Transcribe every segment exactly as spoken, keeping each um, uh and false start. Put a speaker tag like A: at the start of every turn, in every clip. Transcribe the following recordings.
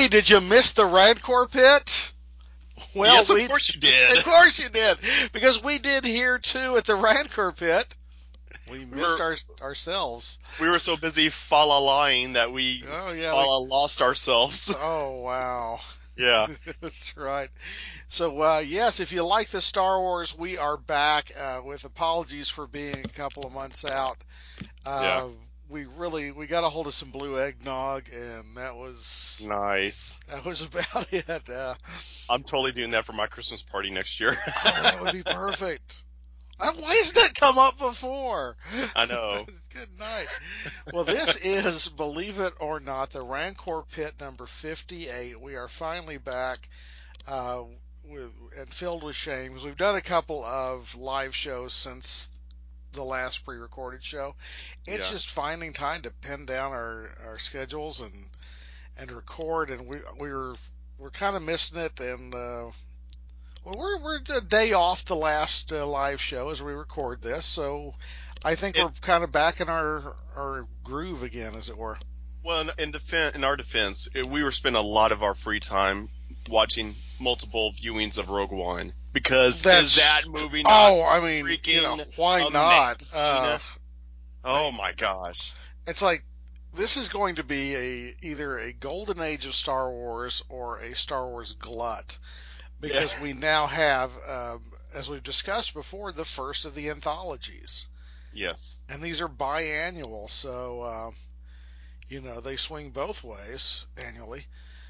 A: Hey, did you miss the Rancor pit? Well,
B: Yes, of
A: we,
B: course you did.
A: of course you did, because we did here too at the Rancor pit. We
B: We
A: missed
B: were
A: our ourselves.
B: we were so busy fa la lying that we
A: Oh yeah,
B: fa
A: we.
B: la lost ourselves.
A: Oh wow,
B: Yeah,
A: that's right. So uh, yes, if you like the Star Wars, we are back. Uh, with apologies for being a couple of months out.
B: yeah,
A: Uh, we really we got a hold of some blue eggnog, and that was
B: nice.
A: that was about it. Uh,
B: I'm totally doing that for my Christmas party next year.
A: oh, that would be perfect. I don't- Why hasn't that come up before?
B: I know.
A: Good night. Well, this is, believe it or not, the Rancor Pit number fifty-eight. We are finally back, uh, with, and filled with shame because we've done a couple of live shows since the last pre-recorded show. It's
B: Yeah.
A: just finding time to pin down our, our schedules and and record, and we we're we're kind of missing it, and uh, well, we're we're a day off the last uh, live show as we record this, so I think
B: It
A: we're kind of back in our our groove again, as it were.
B: well, in, in defense, in our defense, it, we were spending a lot of our free time watching multiple viewings of Rogue One because is that
A: That's
B: movie not
A: oh, I mean, you know,
B: freaking
A: why not?
B: amazing?
A: Uh, I
B: Oh my gosh.
A: it's like this is going to be a either a golden age of Star Wars or a Star Wars glut
B: Yeah.
A: because we now have, um, as we've discussed before, the first of the anthologies,
B: Yes.
A: and these are biannual, so. Uh, You know, they swing both ways annually.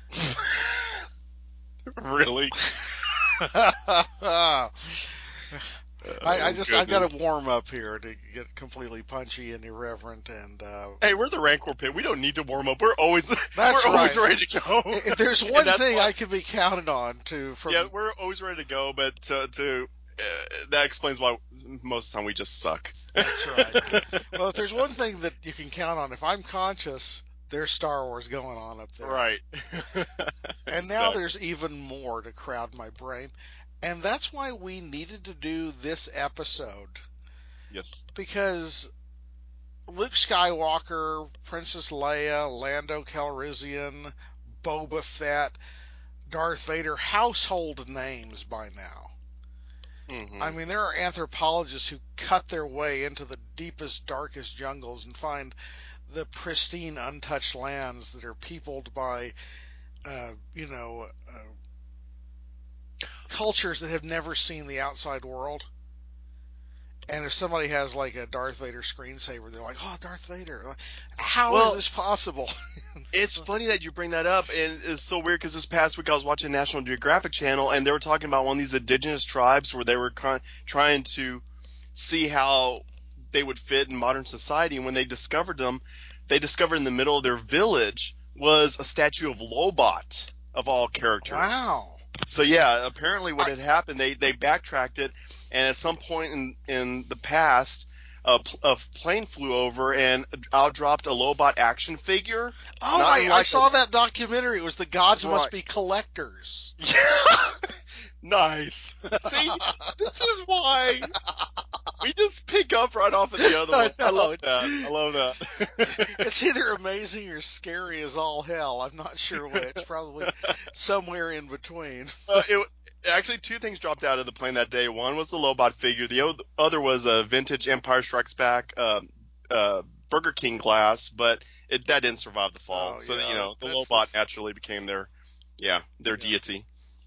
B: Really?
A: I, I
B: Oh
A: just I got
B: goodness.
A: to warm up here to get completely punchy and irreverent, and uh,
B: Hey, we're the Rancor Pit. We don't need to warm up. We're always
A: that's
B: we're always
A: right.
B: ready to go,
A: If there's
B: and
A: one
B: that's
A: thing
B: why.
A: I can be counted on to
B: Yeah,
A: from
B: we're always ready to go, but to, to uh, that explains why most of the time we just suck.
A: that's right. Well, if there's one thing that you can count on, if I'm conscious, there's Star Wars going on up there.
B: Right.
A: And now
B: Exactly.
A: there's even more to crowd my brain. And that's why we needed to do this episode.
B: Yes.
A: Because Luke Skywalker, Princess Leia, Lando Calrissian, Boba Fett, Darth Vader, household names by now. I
B: Hmm.
A: mean, there are anthropologists who cut their way into the deepest, darkest jungles and find the pristine, untouched lands that are peopled by, uh, you know, uh, cultures that have never seen the outside world. And if somebody has like a Darth Vader screensaver, they're like, "Oh, Darth Vader! How is
B: Well,
A: this possible?"
B: it's funny that you bring that up, and it's so weird because this past week I was watching National Geographic Channel, and they were talking about one of these indigenous tribes where they were con- trying to see how they would fit in modern society. And when they discovered them, they discovered in the middle of their village was a statue of Lobot of all characters.
A: Wow.
B: So yeah, apparently what
A: I,
B: had happened, they they backtracked it, and at some point in in the past, a, pl- a plane flew over and outdropped a Lobot action figure,
A: oh,
B: not
A: I, I
B: unlike a
A: saw that documentary. It was The Gods Must
B: right.
A: Be Collectors.
B: Yeah, nice. See, this is why we just pick up right off of the other
A: I
B: one. I love
A: know. It's,
B: that. I love that.
A: it's either amazing or scary as all hell. I'm not sure which. Probably somewhere in between.
B: Uh, it, actually, two things dropped out of the plane that day. One was the Lobot figure. The o- other was a vintage Empire Strikes Back uh, uh, Burger King glass, but it, that didn't survive the fall.
A: Oh,
B: So you
A: yeah.
B: know, the
A: That's
B: Lobot
A: this.
B: naturally became their, yeah, their
A: Yeah.
B: deity.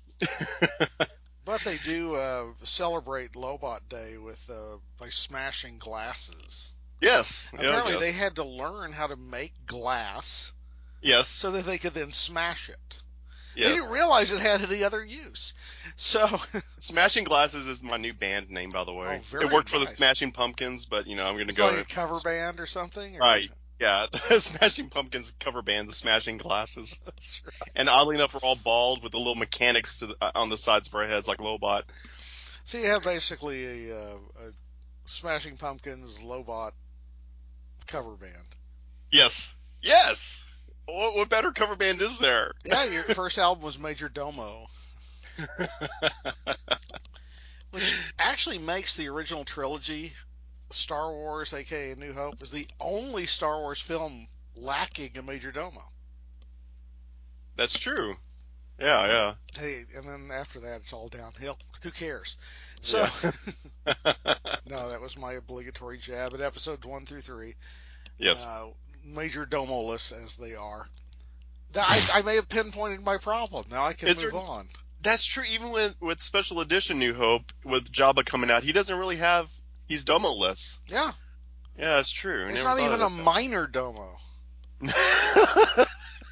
A: But they do uh, celebrate Lobot Day with uh, by smashing glasses.
B: Yes. Yeah.
A: Apparently, they
B: Yes.
A: had to learn how to make glass
B: Yes.
A: so that they could then smash it. They didn't
B: Yes.
A: realize it had any other use. So,
B: Smashing Glasses is my new band name, by the
A: oh,
B: way. It
A: very
B: worked for the
A: nice.
B: Smashing Pumpkins, but you know, I'm gonna
A: It's like
B: go
A: a cover band or something, or
B: right. Yeah, the Smashing Pumpkins cover band, the Smashing Glasses.
A: that's right.
B: And oddly enough, we're all bald with the little mechanics to the, uh, on the sides of our heads, like Lobot.
A: So you have basically a, uh, a Smashing Pumpkins Lobot cover band.
B: Yes, yes. What, what better cover band is there?
A: Yeah, your first album was Major Domo, which actually makes the original trilogy, Star Wars, aka New Hope, is the only Star Wars film lacking a Major Domo.
B: That's true. Yeah, yeah,
A: Hey, and then after that, it's all downhill. Who cares? So,
B: yeah.
A: no, that was my obligatory jab at episodes one through three.
B: Yes.
A: Uh, Major Domoless, as they are. I, I may have pinpointed my problem. Now I can
B: Is there?
A: move on.
B: That's true. Even with with Special Edition New Hope, with Jabba coming out, he doesn't really have. He's Domo-less.
A: Yeah,
B: Yeah, that's true. I
A: it's
B: never
A: not
B: thought
A: even a
B: of
A: minor domo.
B: that.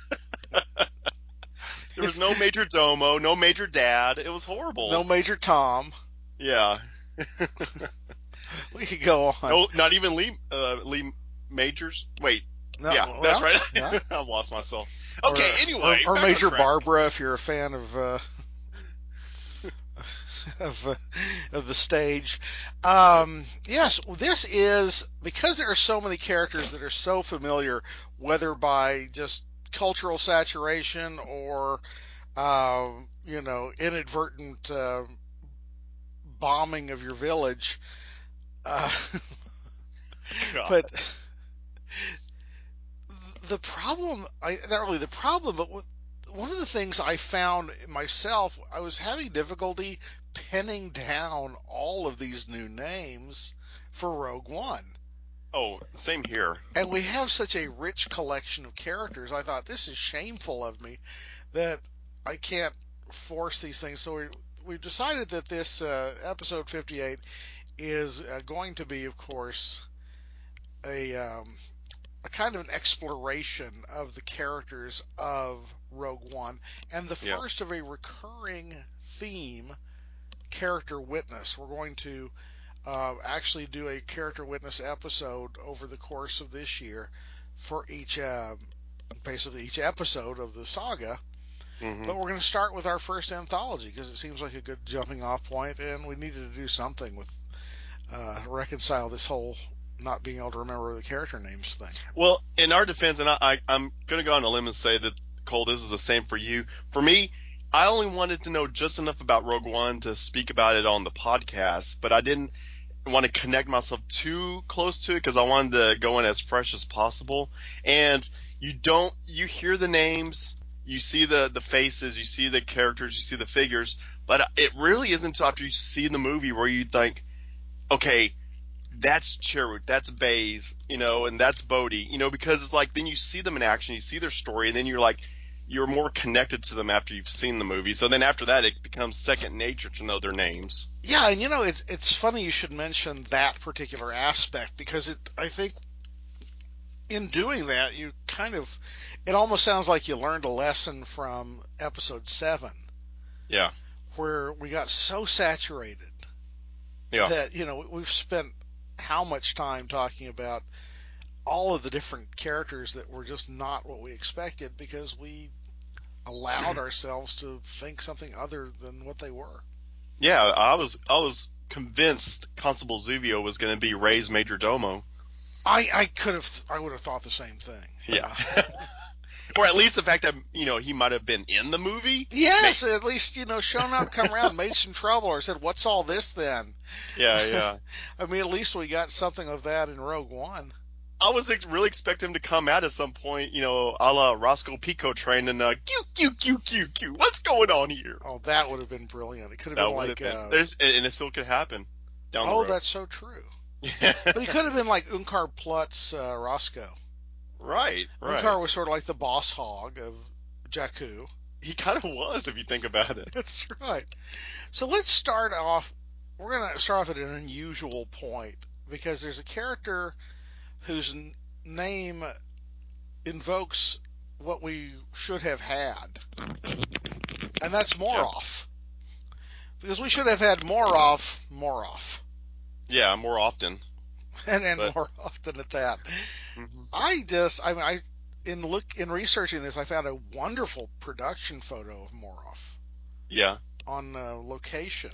B: There was no Major Domo, no Major Dad. It was
A: No
B: horrible.
A: Major Tom.
B: Yeah.
A: We could go on.
B: No, not even Lee uh, Lee Majors. Wait.
A: No,
B: Yeah, that's
A: well,
B: right.
A: yeah.
B: I've lost myself.
A: Or,
B: Okay.
A: or,
B: Anyway,
A: or
B: back on
A: Major
B: track.
A: Barbara if you're a fan of uh, of uh, of the stage.
B: Yep.
A: Um, yes, this is because there are so many characters that are so familiar, whether by just cultural saturation or uh, you know inadvertent uh, bombing of your village. Uh,
B: God.
A: but the problem, I, not really the problem, but what, one of the things I found myself, I was having difficulty pinning down all of these new names for Rogue One.
B: Oh, same here.
A: And we have such a rich collection of characters. I thought this is shameful of me that I can't force these things. So we, we've decided that this uh, episode fifty-eight is uh, going to be, of course, a um, a kind of an exploration of the characters of Rogue One and the
B: Yeah.
A: first of a recurring theme, character witness. We're going to uh, actually do a character witness episode over the course of this year for each, uh, basically each episode of the saga.
B: Hmm.
A: But we're going to start with our first anthology because it seems like a good jumping off point, and we needed to do something with uh, reconcile this whole not being able to remember the character names thing.
B: Well, in our defense, and I, I, I'm going to go on a limb and say that, Cole, this is the same for you. For me, I only wanted to know just enough about Rogue One to speak about it on the podcast, but I didn't want to connect myself too close to it because I wanted to go in as fresh as possible. And you don't, you hear the names, you see the, the faces, you see the characters, you see the figures, but it really isn't until after you see the movie where you think, okay, that's Chirrut, that's Baze, you know, and that's Bodhi, you know, because it's like then you see them in action, you see their story, and then you're like, you're more connected to them after you've seen the movie. So then after that, it becomes second nature to know their names.
A: Yeah, and you know, it's it's funny you should mention that particular aspect because it I think in doing that you kind of it almost sounds like you learned a lesson from episode seven
B: Yeah,
A: where we got so saturated
B: yeah,
A: that, you know, we've spent how much time talking about all of the different characters that were just not what we expected because we allowed ourselves to think something other than what they were.
B: yeah. I was, I was convinced Constable Zuvio was going to be Rey's major domo.
A: I, I could have I would have thought the same thing.
B: Yeah,
A: Uh,
B: or at least the fact that you know he might have been in the movie. May-
A: Yes, at least, you know, shown up, come around, made some trouble, or said, "What's all this then?"
B: yeah, yeah.
A: I mean, at least we got something of that in Rogue One.
B: I was ex- really expecting him to come out at some point, you know, a la Roscoe Pico train and uh, Q Q Q Q Q. What's going on here?
A: Oh, that would have been brilliant. It could have been
B: That would have
A: like,
B: been
A: uh,
B: there's and it still could happen down the
A: oh,
B: road.
A: that's so true.
B: Yeah.
A: But he could have been like Unkar Plutt's uh, Roscoe.
B: Right, right.
A: Unkar was sort of like the boss hog of Jakku.
B: He kind of was if you think about it.
A: That's right. So let's start off. We're going to start off at an unusual point because there's a character whose n- name invokes what we should have had, and that's
B: Yeah,
A: Moroff. Because we should have had Moroff, Moroff,
B: yeah, more often.
A: and and
B: But
A: more often at that.
B: hmm
A: I just, I mean, I in look in researching this, I found a wonderful production photo of Moroff
B: yeah,
A: on uh, location,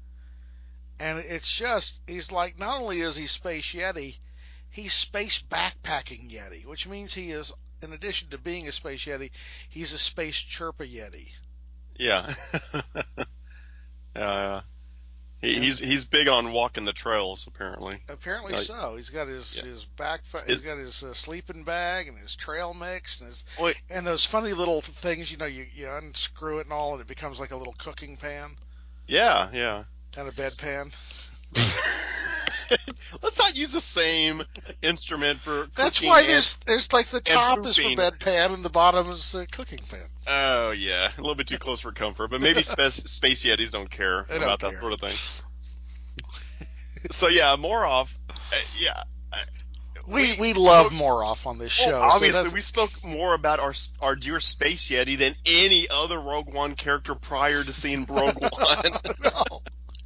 A: and it's just he's like not only is he Space Yeti, he's Space Backpacking Yeti, which means he is. In addition to being a Space Yeti, he's a Space Chirpa Yeti.
B: yeah, yeah, yeah. He,
A: And
B: he's he's big on walking the trails, apparently.
A: apparently
B: Like,
A: so. He's got his
B: yeah.
A: his back. He's
B: It,
A: got his uh, sleeping bag and his trail mix and his
B: wait,
A: and those funny little things. You know, you you unscrew it and all, and it becomes like a little cooking pan
B: yeah, yeah.
A: and a bedpan.
B: Let's not use the same instrument for
A: That's
B: cooking
A: why
B: and
A: there's there's like the
B: and
A: top is for
B: pooping.
A: bedpan and the bottom is a cooking pan.
B: Oh yeah, a little bit too close for comfort, but maybe space, space Yetis don't care
A: They don't
B: about that
A: care.
B: sort of thing. So yeah, more off. Uh, yeah, uh,
A: We
B: we
A: we love
B: spoke.
A: more off on this
B: Well,
A: show, so
B: obviously,
A: that's
B: we spoke more about our our dear Space Yeti than any other Rogue One character prior to seeing Rogue One.
A: no.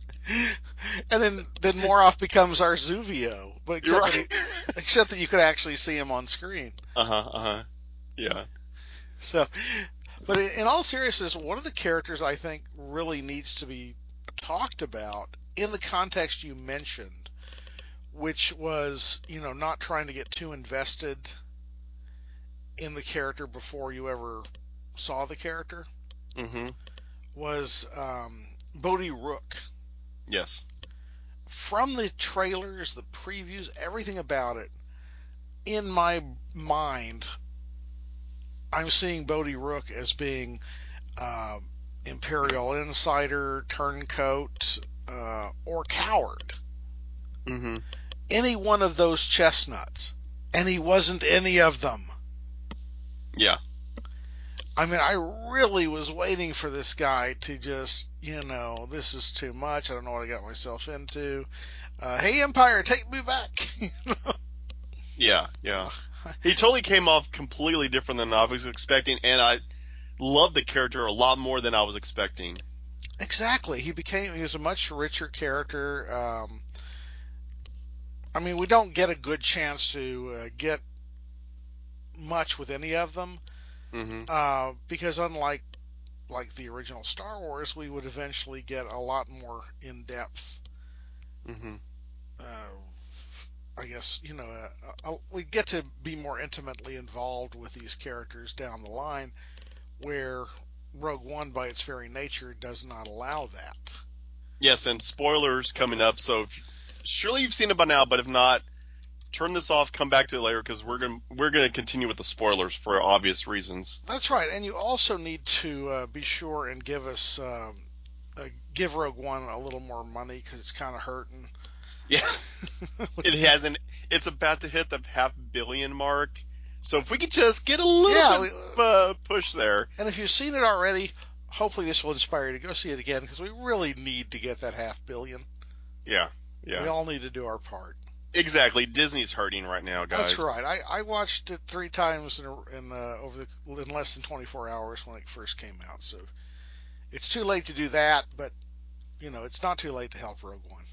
A: And then then Moroff becomes our Zuvio, but
B: You're
A: except that he
B: right.
A: except that you could actually see him on screen.
B: Uh huh. Uh huh. Yeah.
A: So, but in in all seriousness, one of the characters I think really needs to be talked about in the context you mentioned, which was, you know, not trying to get too invested in the character before you ever saw the character,
B: Mm-hmm.
A: was um, Bodhi Rook.
B: Yes.
A: From the trailers, the previews, everything about it, in my mind, I'm seeing Bodhi Rook as being uh, Imperial Insider, Turncoat, uh, or Coward.
B: Mm-hmm.
A: Any one of those chestnuts. And he wasn't any of them.
B: Yeah.
A: I mean, I really was waiting for this guy to just, you know, this is too much. I don't know what I got myself into. Uh, hey, Empire, take me back.
B: Yeah. Yeah. He totally came off completely different than I was expecting, and I loved the character a lot more than I was expecting.
A: Exactly. He became, he was a much richer character. Um, I mean, we don't get a good chance to uh, get much with any of them,
B: Mm-hmm.
A: uh, because unlike like the original Star Wars, we would eventually get a lot more in depth.
B: Mm-hmm.
A: Uh, I guess you know uh, uh, we get to be more intimately involved with these characters down the line, where Rogue One, by its very nature, does not allow that.
B: Yes, and spoilers coming up. So if, surely you've seen it by now, but if not, turn this off. Come back to it later because we're gonna we're gonna continue with the spoilers for obvious reasons.
A: That's right, and you also need to uh, be sure and give us um, uh, give Rogue One a little more money because it's kind of hurting.
B: Yeah, it hasn't. It's about to hit the half billion mark. So if we could just get a little
A: Yeah,
B: bit
A: we,
B: uh, push there.
A: and if you've seen it already, hopefully this will inspire you to go see it again because we really need to get that half billion.
B: Yeah,
A: We
B: yeah,
A: all need to do our part.
B: exactly. Disney's hurting right now,
A: That's
B: guys.
A: right. I, I watched it three times in, a, in uh, over the in less than twenty-four hours when it first came out. So it's too late to do that, but you know it's not too late to help Rogue One.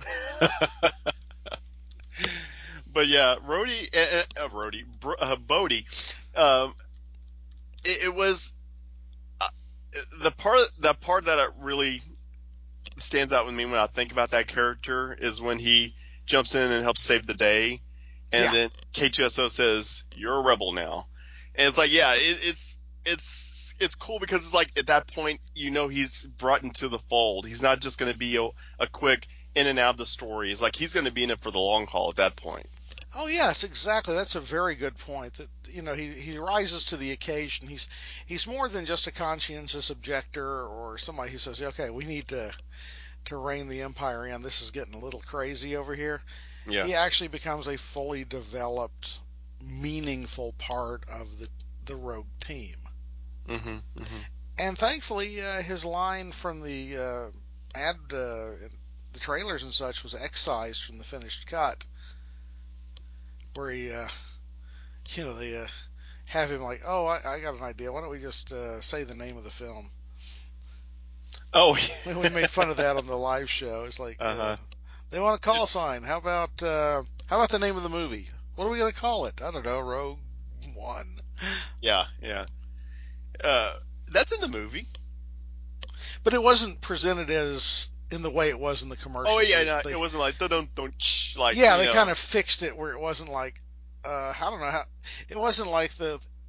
B: But yeah, Rhodey, uh, uh, Rhodey, Bro- uh, Bodie, um, it, it was uh, the part the part that it really stands out with me when I think about that character is when he jumps in and helps save the day, and
A: Yeah,
B: then K two S O says, "You're a rebel now," and it's like, yeah, it, it's it's it's cool because it's like at that point you know he's brought into the fold. He's not just going to be a, a quick in and out of the story. It's like he's going to be in it for the long haul at that point.
A: oh yes, exactly. That's a very good point. That you know he he rises to the occasion. He's he's more than just a conscientious objector or somebody who says, okay, we need to to rein the Empire in. This is getting a little crazy over here.
B: Yeah.
A: He actually becomes a fully developed, meaningful part of the the Rogue team.
B: Mhm. Mhm.
A: And thankfully, uh, his line from the uh, ad, uh, the trailers and such, was excised from the finished cut, where he, uh, you know, they uh, have him like, "Oh, I, I got an idea. Why don't we just uh, say the name of the film?"
B: Oh.
A: We made fun of that on the live show. It's like
B: Uh
A: uh,
B: huh.
A: they want a call sign. How about uh, how about the name of the movie? What are we gonna call it? I don't know. Rogue One.
B: Yeah. Yeah. Uh, that's in the movie.
A: But it wasn't presented as in the way it was in the
B: Oh
A: commercials.
B: yeah,
A: They
B: no, it
A: they
B: wasn't like don't don't like
A: yeah,
B: you
A: they
B: know.
A: kind of fixed it where it wasn't like uh, I don't know how it wasn't like the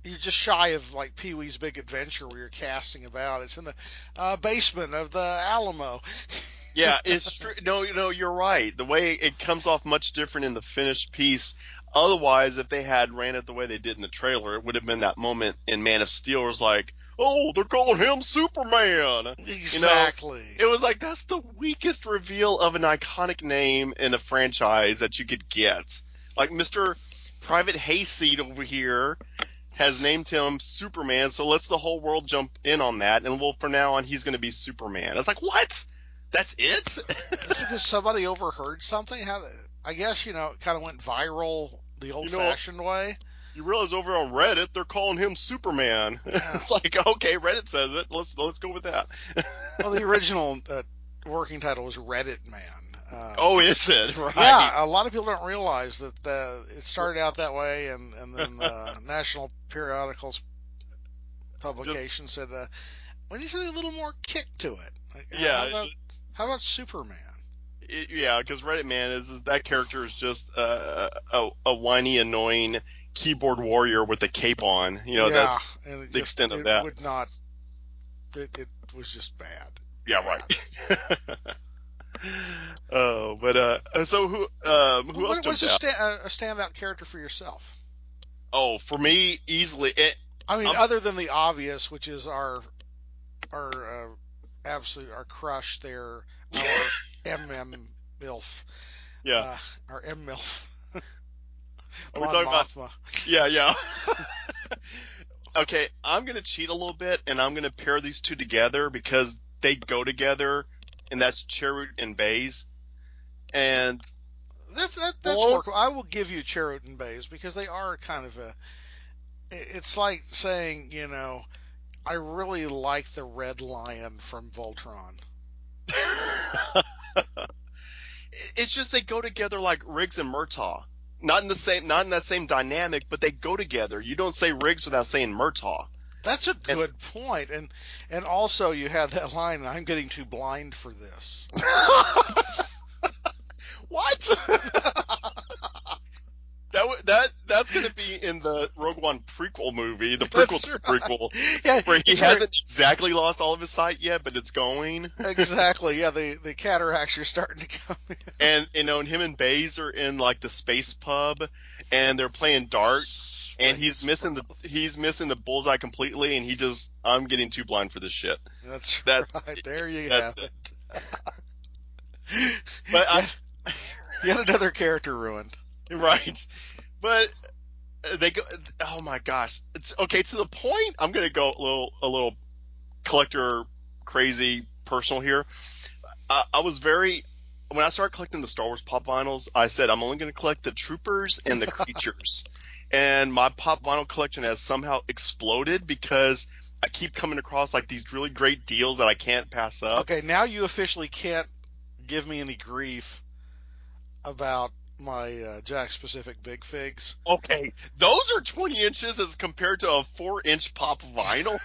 A: you're just shy of like Pee Wee's Big Adventure where you're casting about. It's in the uh, basement of the Alamo.
B: Yeah, it's true. No, no, you're right. The way it comes off much different in the finished piece. Otherwise, if they had ran it the way they did in the trailer, it would have been that moment in Man of Steel where it's like, oh, they're calling him Superman. You know,
A: Exactly.
B: it was like, that's the weakest reveal of an iconic name in a franchise that you could get. Like Mister Private Hayseed over here has named him Superman, so let's the whole world jump in on that, and well, from now on, he's going to be Superman. I was like, what? That's it?
A: It's because somebody overheard something. How I guess you know it kind of went viral the
B: You know,
A: old-fashioned way.
B: you realize over on Reddit they're calling him Superman.
A: Yeah.
B: It's like, okay, Reddit says it. Let's let's go with that.
A: Well, the original uh, working title was Reddit Man. Um,
B: Oh, is it right?
A: yeah, a lot of people don't realize that the, it started out that way, and and then the National Periodicals
B: Just
A: publication said uh, we need something a little more kick to it. Like, uh, how
B: yeah,
A: about how about Superman?
B: it, yeah, because Reddit Man is, is that character is just uh, a a whiny, annoying keyboard warrior with a cape on. You know,
A: Yeah,
B: that's
A: and it
B: the
A: just
B: extent of
A: it
B: that.
A: would not. It, it was just bad.
B: Yeah,
A: Bad.
B: right. Oh, but uh, so who um who
A: Well,
B: else
A: what, what's
B: jumped
A: a,
B: out?
A: sta- a standout character for yourself?
B: Oh, for me, easily. It,
A: I mean,
B: I'm,
A: other than the obvious, which is our our uh, absolute our crush there, our M M MILF,
B: yeah.
A: uh, our M MILF,
B: Are we
A: Mon
B: talking about?
A: Mothma.
B: Yeah, yeah. Okay, I'm gonna cheat a little bit, and I'm gonna pair these two together because they go together, and that's Cherut and Baze. And
A: That's that, that's
B: Malone,
A: workable. I will give you Cherut and Baze because they are kind of a. It's like saying, you know, I really like the Red Lion from Voltron.
B: it's just they go together like Riggs and Murtaugh. Not in the same, not in that same dynamic, but they go together. You don't say Riggs without saying Murtaugh.
A: That's a
B: And
A: good point, and and also you have that line. I'm getting too blind for this.
B: what? That w- that that's going to be in the Rogue One prequel movie, the prequel
A: That's
B: to the
A: right.
B: prequel,
A: Yeah,
B: where he
A: it's very
B: hasn't exactly lost all of his sight yet, but it's going.
A: exactly. Yeah, the the cataracts are starting to come in.
B: And you know, and him and Baze are in like the space pub, and they're playing darts, and he's
A: Space
B: missing the
A: Pub.
B: he's missing the bullseye completely, and he just I'm getting too blind for this shit.
A: That's
B: That
A: right. There you
B: that's
A: have
B: it.
A: it.
B: But I
A: yet, yet another character ruined.
B: right, but they go. Oh my gosh, it's okay to the point. I'm gonna go a little a little collector crazy personal here. I, I was very when I started collecting the Star Wars pop vinyls, I said I'm only going to collect the troopers and the creatures. And my pop vinyl collection has somehow exploded because I keep coming across like these really great deals that I can't pass up.
A: Okay, now you officially can't give me any grief about my uh, Jack Pacific Big Figs.
B: Okay, those are twenty inches as compared to a four inch pop vinyl.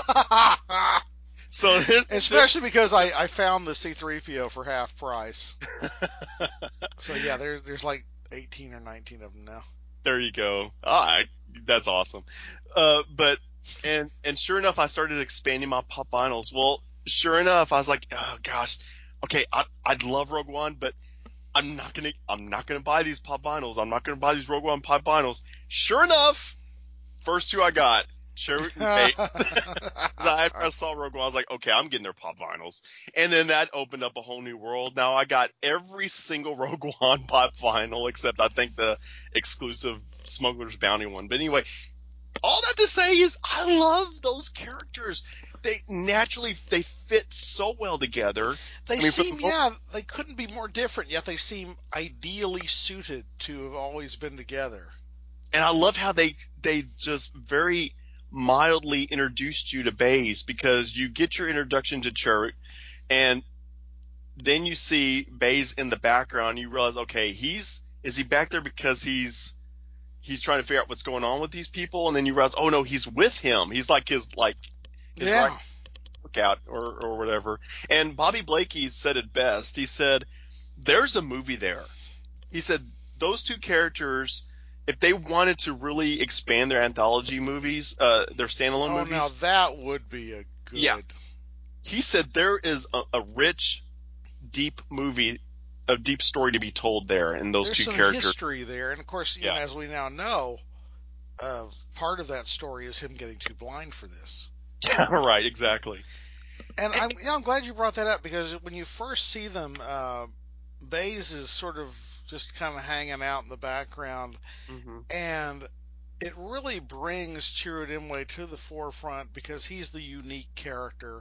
B: So there's, there's
A: Especially because I, I found the C three P O for half price. So yeah, there, there's like eighteen or nineteen of them now.
B: there you go. Ah, that's awesome. Uh, but and and sure enough, I started expanding my pop vinyls. Well, sure enough, I was like, oh gosh, okay, I, I'd love Rogue One, but I'm not gonna I'm not gonna buy these pop vinyls. I'm not gonna buy these Rogue One pop vinyls. Sure enough, first two I got, Cherut and Bates. I, I saw Rogue One, I was like, okay, I'm getting their pop vinyls, and then that opened up a whole new world. Now I got every single Rogue One pop vinyl except I think the exclusive Smuggler's Bounty one. But anyway, all that to say is I love those characters. They naturally they fit so well together.
A: They
B: I mean, for the
A: seem,
B: most,
A: yeah, they couldn't be more different, yet they seem ideally suited to have always been together.
B: and I love how they they just very mildly introduced you to Baze because you get your introduction to Chirrut, and then you see Baze in the background. You realize, okay, he's is he back there because he's he's trying to figure out what's going on with these people, and then you realize, oh no, he's with him. He's like his like his right
A: Yeah.
B: lookout or or whatever. And Bobby Blakey said it best. He said, "There's a movie there." He said those two characters if they wanted to really expand their anthology movies, uh, their standalone
A: Oh, now
B: movies,
A: that would be a
B: yeah,
A: good.
B: he said there is a, a rich, deep movie, a deep story to be told there in those
A: There's
B: two
A: some
B: characters.
A: history there, and of course, you know,
B: Yeah,
A: as we now know, uh, part of that story is him getting too blind for this.
B: yeah, right, exactly.
A: And I'm, you know, I'm glad you brought that up because when you first see them, uh, Baze is sort of just kind of hanging out in the background,
B: Hmm.
A: and it really brings Chirudimwe to the forefront because he's the unique character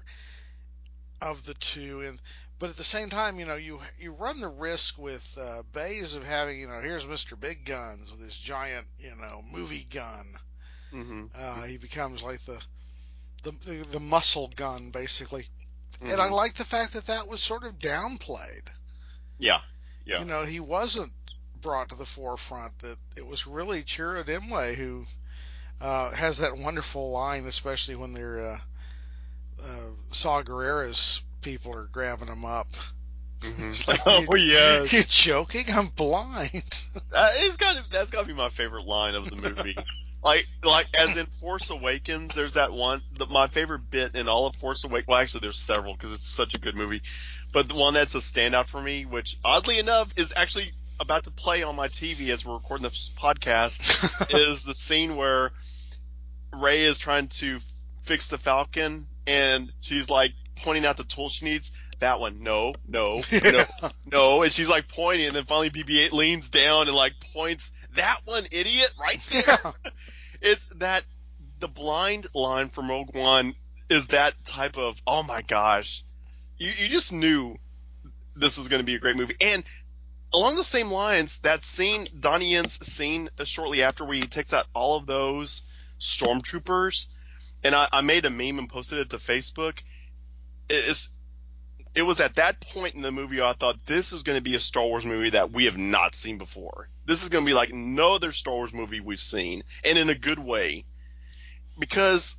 A: of the two. And but at the same time, you know, you you run the risk with uh, Baze of having, you know, here's Mister Big Guns with his giant, you know, movie gun.
B: Hmm.
A: Uh, he becomes like the, the the the muscle gun basically. And I
B: Hmm.
A: like the fact that that was sort of downplayed.
B: Yeah,
A: You
B: yeah.
A: know, he wasn't brought to the forefront. That it was really Chiro Dimwe who uh, has that wonderful line, especially when they're uh, uh, Saw Gerrera's people are grabbing him up.
B: Hmm.
A: It's like,
B: Oh
A: you,
B: yes,
A: you joking? I'm blind.
B: uh, it's got to, that's got to be my favorite line of the movie. Like, like as in Force Awakens, there's that one. The, my favorite bit in all of Force Awakens. Well, actually, there's several because it's such a good movie. But the one that's a standout for me, which oddly enough is actually about to play on my T V as we're recording this podcast, is the scene where Rey is trying to fix the Falcon, and she's like pointing out the tool she needs. That one, no, no, no,
A: Yeah.
B: no, and she's like pointing, and then finally B B eight leans down and like points. That one, idiot, right there.
A: Yeah.
B: It's that the blind line from Rogue One is that type of oh my gosh, you you just knew this was going to be a great movie. And along the same lines, that scene, Donnie Yen's scene shortly after where he takes out all of those stormtroopers, and I, I made a meme and posted it to Facebook. It is. It was at that point in the movie I thought this is going to be a Star Wars movie that we have not seen before. This is going to be like no other Star Wars movie we've seen, and in a good way. Because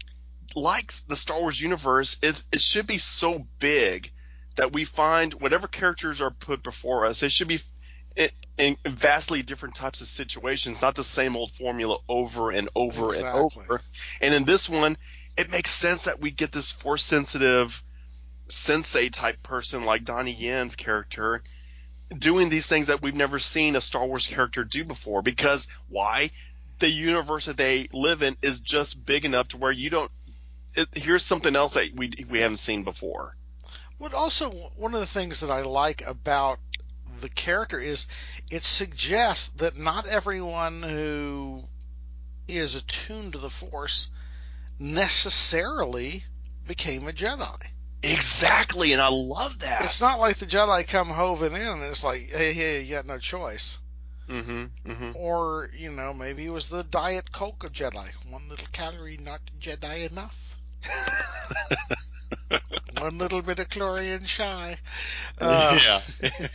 B: like the Star Wars universe, it, it should be so big that we find whatever characters are put before us, it should be in, in vastly different types of situations, not the same old formula over and over and
A: Exactly.
B: over. And in this one, it makes sense that we get this force sensitive sensei type person like Donnie Yen's character doing these things that we've never seen a Star Wars character do before. Because why? The universe that they live in is just big enough to where you don't. It, here's something else that we we haven't seen before.
A: What also one of the things that I like about the character is it suggests that not everyone who is attuned to the Force necessarily became a Jedi.
B: Exactly, and I love
A: It's
B: that.
A: not like the Jedi come hoving in and it's like, hey, hey, you got no choice.
B: Mm-hmm. Mm-hmm.
A: Or, you know, maybe it was the Diet Coke of Jedi. One little calorie, not Jedi enough. One little bit of chlorian shy. Uh,
B: Yeah.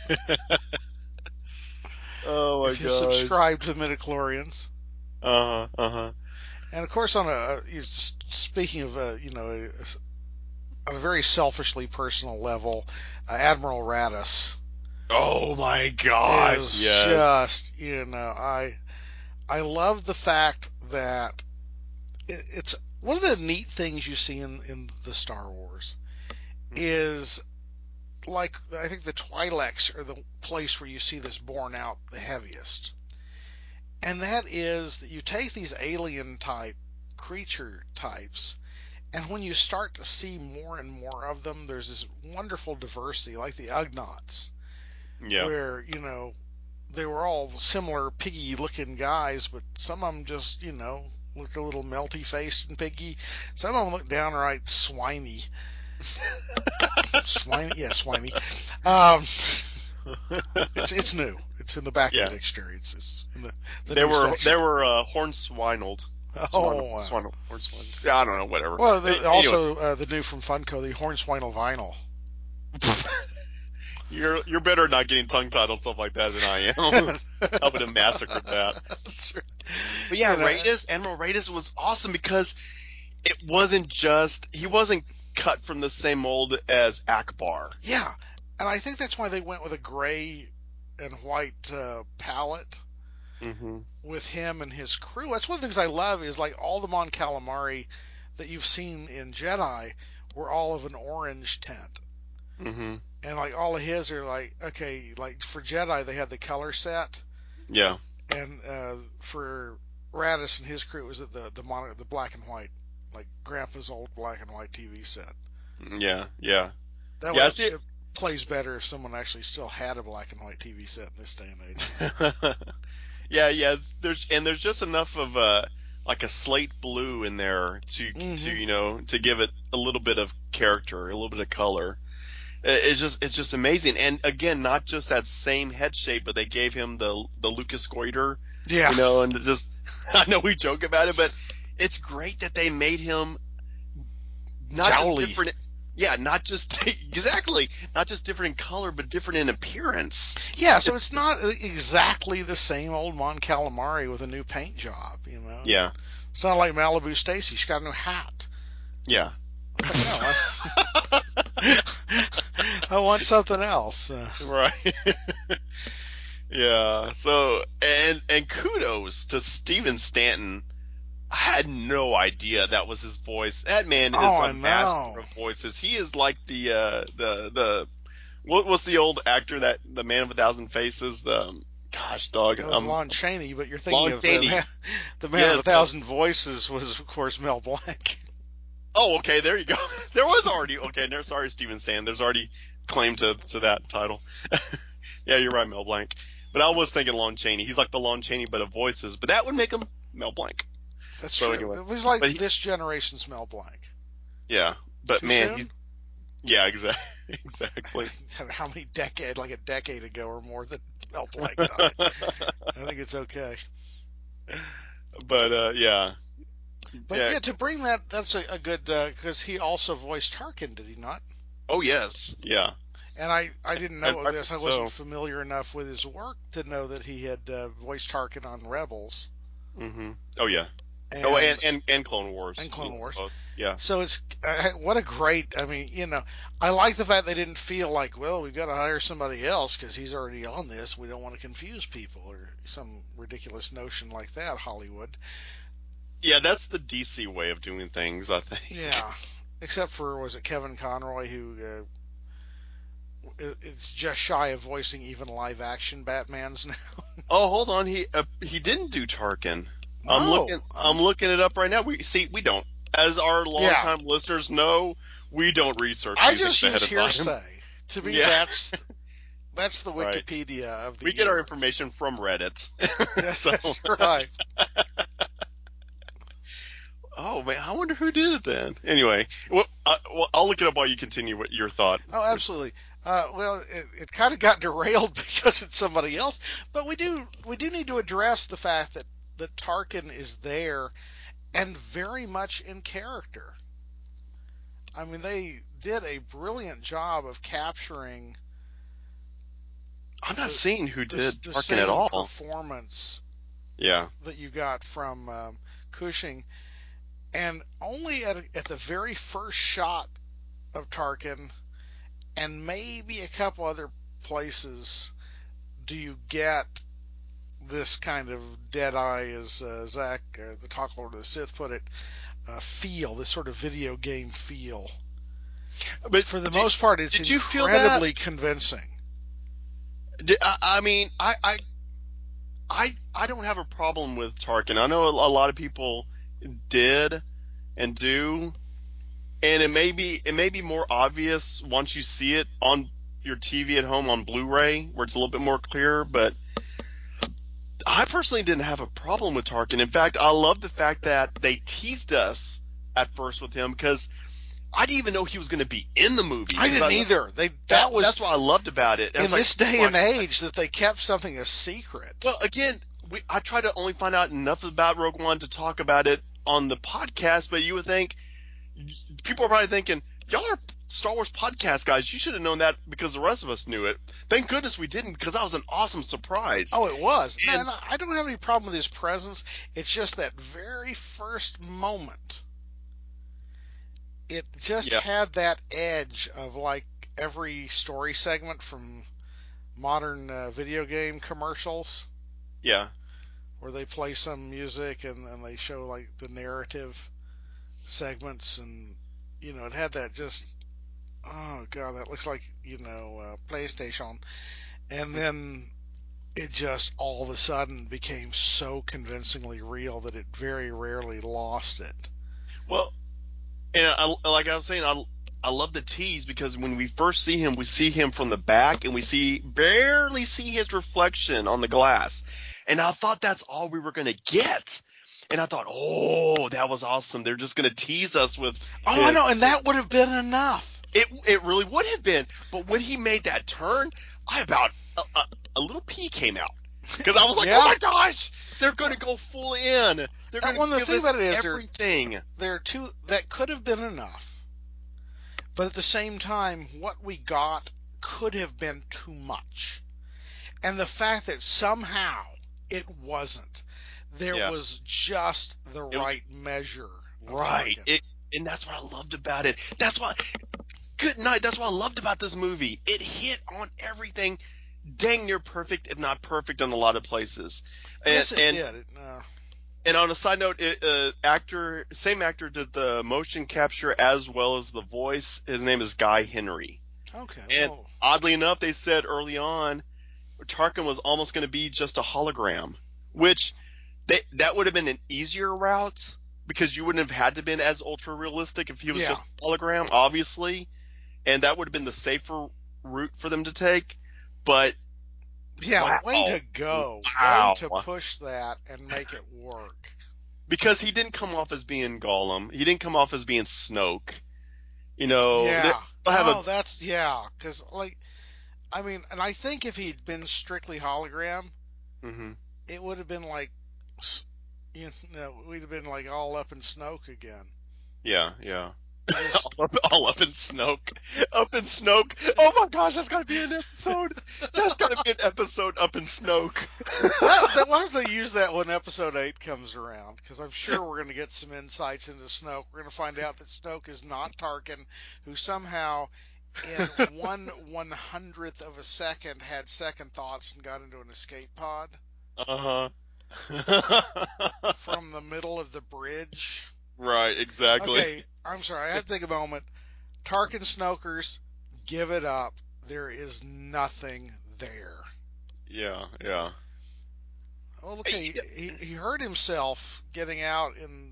B: Oh my
A: if you
B: gosh.
A: subscribe to midichlorians.
B: Uh huh. Uh huh.
A: And of course, on a speaking of, a, you know, a, on a very selfishly personal level, uh, Admiral Raddus
B: Oh my gosh.
A: is
B: Yes.
A: just, you know, I I love the fact that it, it's one of the neat things you see in in the Star Wars
B: Mm-hmm.
A: is like I think the Twi'leks are the place where you see this borne out the heaviest, and that is that you take these alien type creature types. And when you start to see more and more of them, there's this wonderful diversity, like the Ugnaughts,
B: Yeah.
A: where, you know, they were all similar piggy looking guys, but some of them just, you know, looked a little melty faced and piggy. Some of them looked downright swiney. Swiney? Yeah, swiney. Um, it's it's new. It's in the back of the
B: Yeah.
A: dictionary. It's, it's in the, the
B: They
A: new
B: were they
A: section.
B: were uh, hornswined. Swan
A: Oh, wow.
B: swan hornswined. Yeah, I don't know. Whatever.
A: Well,
B: A-
A: the,
B: Anyway.
A: also uh, the new from Funko, the Hornswinel vinyl.
B: You're you're better at not getting tongue tied on stuff like that than I am. I would have massacred that.
A: That's right.
B: But yeah,
A: You know,
B: Raidus, Admiral Raidus was awesome because it wasn't just he wasn't cut from the same mold as Akbar.
A: yeah, and I think that's why they went with a gray and white uh, palette
B: Mm-hmm.
A: with him and his crew. That's one of the things I love is like all the Mon Calamari that you've seen in Jedi were all of an orange tint.
B: Mm-hmm.
A: And like all of his are like, okay, like for Jedi they had the color set,
B: Yeah.
A: and uh, for Radis and his crew it was the the mono, the black and white, like Grandpa's old black and white T V set.
B: Yeah. Yeah.
A: That
B: Yeah.
A: way
B: I
A: it,
B: see
A: it plays better if someone actually still had a black and white T V set in this day and age.
B: it. Yeah. Yeah. It's, there's and there's just enough of uh like a slate blue in there to to
A: Hmm.
B: you know to give it a little bit of character, a little bit of color. It- It's just it's just amazing. And again, not just that same head shape, but they gave him the the Lucas Goiter,
A: Yeah,
B: you know, and it just I know we joke about it, but it's great that they made him not just
A: jowly.
B: different. Yeah, not just exactly, not just different in color, but different in appearance.
A: Yeah, so
B: It's
A: it's not exactly the same old Mon Calamari with a new paint job, you know.
B: yeah,
A: It's not like Malibu Stacy; she's got a new hat.
B: yeah,
A: It's like no, I, I want something else. Uh,
B: right. Yeah. So and and kudos to Steven Stanton. I had no idea that was his voice. That man
A: oh,
B: is a
A: I
B: master
A: know.
B: of voices. He is like the uh the the what was the old actor that the man of a thousand faces? The um, gosh dog
A: That was
B: um
A: Lon Chaney, but you're thinking
B: Lon
A: of the man,
B: Chaney.
A: the man of a
B: Yes. Uh,
A: thousand voices was, of course, Mel Blanc.
B: oh, okay. There you go. There was already okay. No, sorry, Steven Stan. There's already claim to to that title. Yeah, you're right, Mel Blanc. But I was thinking Lon Chaney. He's like the Lon Chaney, but of voices. But that would make him Mel Blanc.
A: That's
B: So
A: true.
B: anyway,
A: It was like
B: but he,
A: this generation's Mel Blanc.
B: yeah. But
A: Too
B: man, he's
A: soon?
B: yeah, exactly, exactly.
A: How many decade, like a decade ago or more, that Mel Blanc died? I think it's okay.
B: But uh, yeah,
A: But
B: yeah.
A: yeah, to bring that, that's a, a good, because uh, he also voiced Tarkin, did he not?
B: Oh yes, yeah,
A: And I, I didn't
B: and
A: know of
B: rightfully
A: this. I wasn't
B: so.
A: familiar enough with his work to know that he had uh, voiced Tarkin on Rebels
B: Hmm. Oh yeah. Oh, and
A: and
B: and and Clone Wars.
A: and
B: You
A: Clone
B: know,
A: Wars.
B: both. Yeah.
A: So it's uh, what a great. I mean, you know, I like the fact they didn't feel like, well, we've got to hire somebody else because he's already on this. We don't want to confuse people or some ridiculous notion like that. Hollywood.
B: Yeah, that's the D C way of doing things, I think.
A: Yeah. Except for was it Kevin Conroy who uh, is just shy of voicing even live action Batman's now.
B: Oh, hold on. He uh, he didn't do Tarkin. I'm looking.
A: No.
B: I'm
A: Um,
B: looking it up right now. We see. We don't. As our
A: yeah.
B: longtime listeners know, we don't research
A: I
B: these things
A: just
B: ahead
A: use
B: of time.
A: hearsay. To me,
B: Yeah.
A: that's that's the
B: Right.
A: Wikipedia of the
B: We get our
A: year.
B: information from Reddit.
A: Yeah,
B: So,
A: that's right.
B: oh man, I wonder who did it then. Anyway, well, I, well, I'll look it up while you continue with your thought.
A: Oh, absolutely. Uh, well, it, it kind of got derailed because it's somebody else, but we do we do need to address the fact that that Tarkin is there and very much in character. I mean, they did a brilliant job of capturing
B: I'm not
A: the
B: seeing who
A: the,
B: did
A: the
B: Tarkin at
A: same
B: all.
A: performance
B: Yeah.
A: that you got from um, Cushing, and only at at the very first shot of Tarkin, and maybe a couple other places, do you get this kind of dead eye, as uh, Zach, uh, the Talk Lord of the Sith, put it, uh, feel, this sort of video game feel.
B: But
A: For the
B: did,
A: most part, it's
B: did you feel that?
A: incredibly convincing.
B: Did, I, I mean, I, I I I don't have a problem with Tarkin. I know a, a lot of people did and do, and it may be it may be more obvious once you see it on your T V at home on Blu-ray, where it's a little bit more clear. But I personally didn't have a problem with Tarkin. In fact, I love the fact that they teased us at first with him because I didn't even know he was going to be in the movie.
A: I
B: Because
A: didn't
B: I
A: either. They
B: that
A: that was
B: that's what I loved about it. I was
A: in
B: like,
A: this
B: oh
A: day
B: my
A: and age that they kept something a secret.
B: well, again, we, I try to only find out enough about Rogue One to talk about it on the podcast, but you would think people are probably thinking, y'all are Star Wars podcast guys. You should have known that because the rest of us knew it. Thank goodness we didn't because that was an awesome surprise.
A: Oh, it was. No,
B: And
A: no, I don't have any problem with his presence. It's just that very first moment. It just
B: yeah,
A: had that edge of like every story segment from modern uh, video game commercials.
B: yeah,
A: where they play some music and, and they show like the narrative segments, and you know it had that just, oh god, that looks like, you know uh, PlayStation, and then it just all of a sudden became so convincingly real that it very rarely lost it.
B: Well, and I, like I was saying, I I love the tease because when we first see him, we see him from the back and we see barely see his reflection on the glass, and I thought that's all we were gonna get. And I thought, oh, that was awesome. They're just gonna tease us with
A: Oh, I
B: his.
A: know, and that would have been enough.
B: It it really would have been, but when he made that turn, I about a, a, a little pee came out because I was like, oh
A: Yeah.
B: my gosh, they're gonna go full in. They're
A: Uh,
B: gonna
A: Well, the
B: give
A: thing
B: us
A: about it is, there
B: everything.
A: there are two that could have been enough, but at the same time, what we got could have been too much. And the fact that somehow it wasn't, there
B: Yeah.
A: was just the
B: It was
A: right measure of
B: right.
A: Tarkin.
B: It and that's what I loved about it. That's why good night. That's what I loved about this movie. It hit on everything dang near perfect, if not perfect in a lot of places. And
A: Yes, it
B: and
A: did. It, uh,
B: and on a side note, it, uh, actor same actor did the motion capture as well as the voice. His name is Guy Henry.
A: okay,
B: And
A: well,
B: oddly enough, they said early on Tarkin was almost going to be just a hologram, which they, that would have been an easier route because you wouldn't have had to been as ultra realistic if he was
A: yeah,
B: just a hologram, obviously, and that would have been the safer route for them to take. But
A: yeah.
B: wow,
A: Way to go. Way
B: wow,
A: to push that and make it work.
B: because he didn't come off as being Gollum, he didn't come off as being Snoke. You know, they
A: Yeah.
B: have a
A: No, that's yeah. Because like, I mean, and I think if he'd been strictly hologram,
B: hmm
A: it would have been like, you know, we'd have been like all up in Snoke again.
B: yeah, yeah.
A: Just
B: all, up, all up in Snoke. Up in Snoke. Oh my gosh, that's gotta be an episode. That's gotta be an episode up in Snoke.
A: that, that we'll have to use that when episode eight comes around, because I'm sure we're going to get some insights into Snoke. We're going to find out that Snoke is not Tarkin, who somehow, in one one hundredth of a second, had second thoughts and got into an escape pod
B: Uh huh.
A: from the middle of the bridge.
B: right, exactly.
A: Okay, I'm sorry. I have to take a moment. Tarkin Snokers, give it up. There is nothing there.
B: Yeah, yeah.
A: Oh, okay. He, he hurt himself getting out in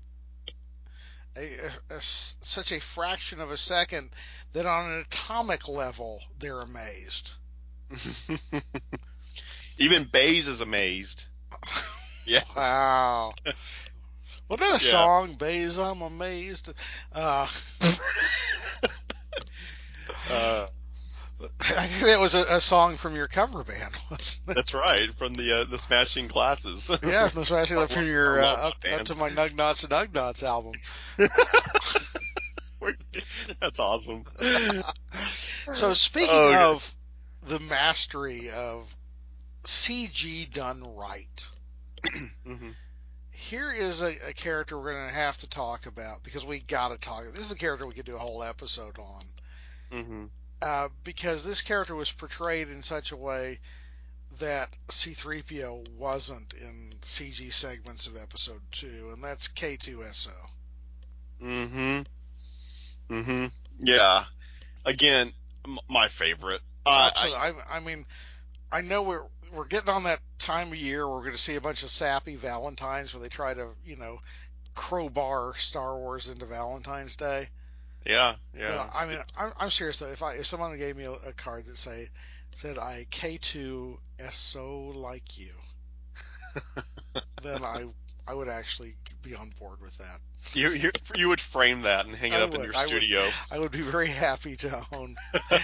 A: a, a- a such a fraction of a second that on an atomic level they're amazed.
B: Even Baze is amazed. Yeah,
A: Wow. Was that a
B: yeah.
A: song, Baze? I'm amazed. Uh,
B: Uh,
A: I think that was a, a song from your cover band, wasn't it?
B: that's right, from the uh, the Smashing Glasses.
A: Yeah, especially
B: I
A: that from
B: love, I
A: your
B: love
A: uh, up
B: that
A: up
B: band.
A: to my Nug Knots and Nug Knots album.
B: That's awesome.
A: So speaking
B: Oh, okay.
A: of the mastery of C G done right,
B: hmm
A: here is a, a character we're going to have to talk about because we got to talk. This is a character we could do a whole episode on,
B: hmm
A: uh, because this character was portrayed in such a way that C three P O wasn't in C G segments of episode two, and that's K two S O.
B: hmm hmm Yeah. Again, m- my favorite. Uh, I,
A: Absolutely. I, I mean, I know we're we're getting on that time of year where we're going to see a bunch of sappy Valentines where they try to, you know, crowbar Star Wars into Valentine's Day.
B: yeah,
A: But
B: yeah.
A: I mean, I'm, I'm serious though. If I if someone gave me a, a card that say said I K two S so like you, then I I would actually be on board with that.
B: You, you you would frame that and hang it
A: I
B: up in your
A: would. I would.
B: studio.
A: I would be very happy to own.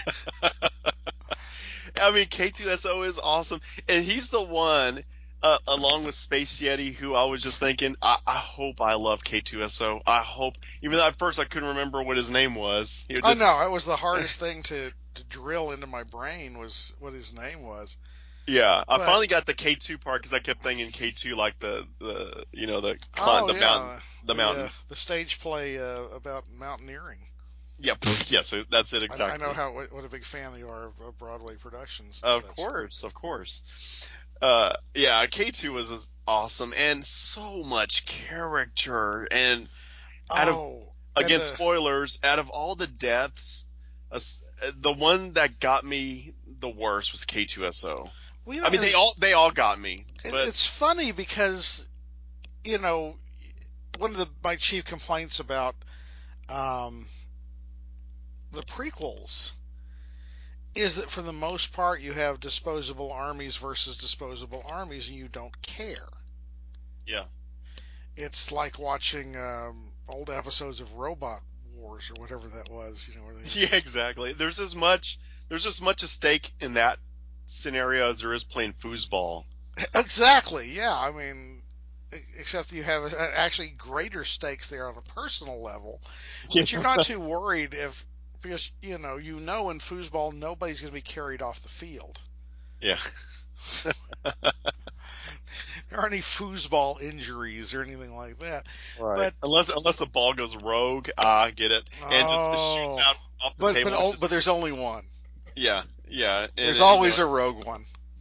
B: I mean, K two S O is awesome, and he's the one, uh, along with Space Yeti, who I was just thinking, I, I hope I love K two S O. I hope, even though at first I couldn't remember what his name was. He would
A: Oh
B: just,
A: no, it was the hardest thing to to drill into my brain was what his name was.
B: yeah, I
A: But
B: finally got the K two part because I kept thinking K two like the the you know the climb
A: oh
B: the mountain
A: yeah,
B: the
A: the uh,
B: mountain.
A: the stage play uh, about mountaineering.
B: Yeah, yes, that's it
A: I, I know
B: exactly.
A: how what, what a big fan you are of, of Broadway productions and
B: Of
A: such.
B: course, of course. Uh, yeah, K two was is awesome and so much character. And out of
A: Oh, and
B: again,
A: the
B: spoilers, out of all the deaths, uh, the one that got me the worst was K two S O.
A: well, you
B: I
A: know,
B: mean, they all
A: it's
B: they all got me, but
A: it's funny because you know one of the my chief complaints about um, the prequels is that for the most part you have disposable armies versus disposable armies, and you don't care.
B: yeah,
A: It's like watching um, old episodes of Robot Wars or whatever that was. You know, where they
B: yeah, exactly. There's as much there's as much at stake in that scenario as there is playing foosball.
A: exactly, yeah. I mean, e- except you have uh, actually greater stakes there on a personal level, but you're not too worried if because you know you know in foosball nobody's going to be carried off the field.
B: Yeah,
A: There aren't any foosball injuries or anything like that.
B: right.
A: But
B: Unless unless the ball goes rogue, ah, I get it, and just it shoots
A: oh,
B: out off the
A: but but
B: table and
A: oh, but
B: just
A: there's only one.
B: yeah, yeah, and
A: There's
B: it, you know,
A: always a rogue one.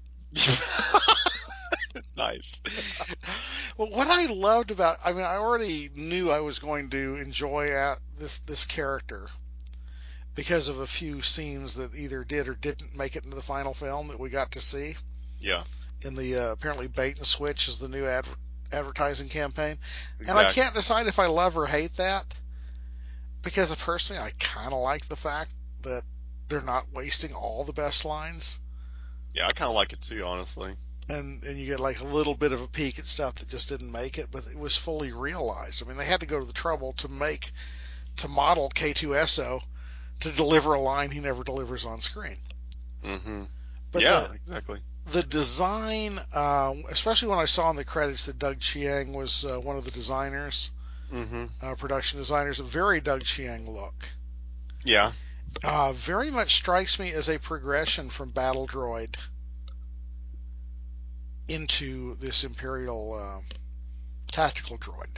B: nice.
A: Well, what I loved about, I mean, I already knew I was going to enjoy uh, this this character because of a few scenes that either did or didn't make it into the final film that we got to see
B: Yeah,
A: in the uh, apparently bait and switch is the new ad- advertising campaign, and I
B: exactly.
A: can't decide if I love or hate that because personally I kind of like the fact that they're not wasting all the best lines.
B: Yeah, I kind of like it too, honestly.
A: And, and you get like a little bit of a peek at stuff that just didn't make it, but it was fully realized. I mean, they had to go to the trouble to make to model K two S O to deliver a line he never delivers on screen.
B: Hmm.
A: But
B: Yeah,
A: the
B: exactly.
A: the design, uh, especially when I saw in the credits that Doug Chiang was uh, one of the designers,
B: Hmm.
A: uh, production designers, a very Doug Chiang look.
B: Yeah.
A: Uh, very much strikes me as a progression from Battle Droid into this Imperial uh, tactical droid.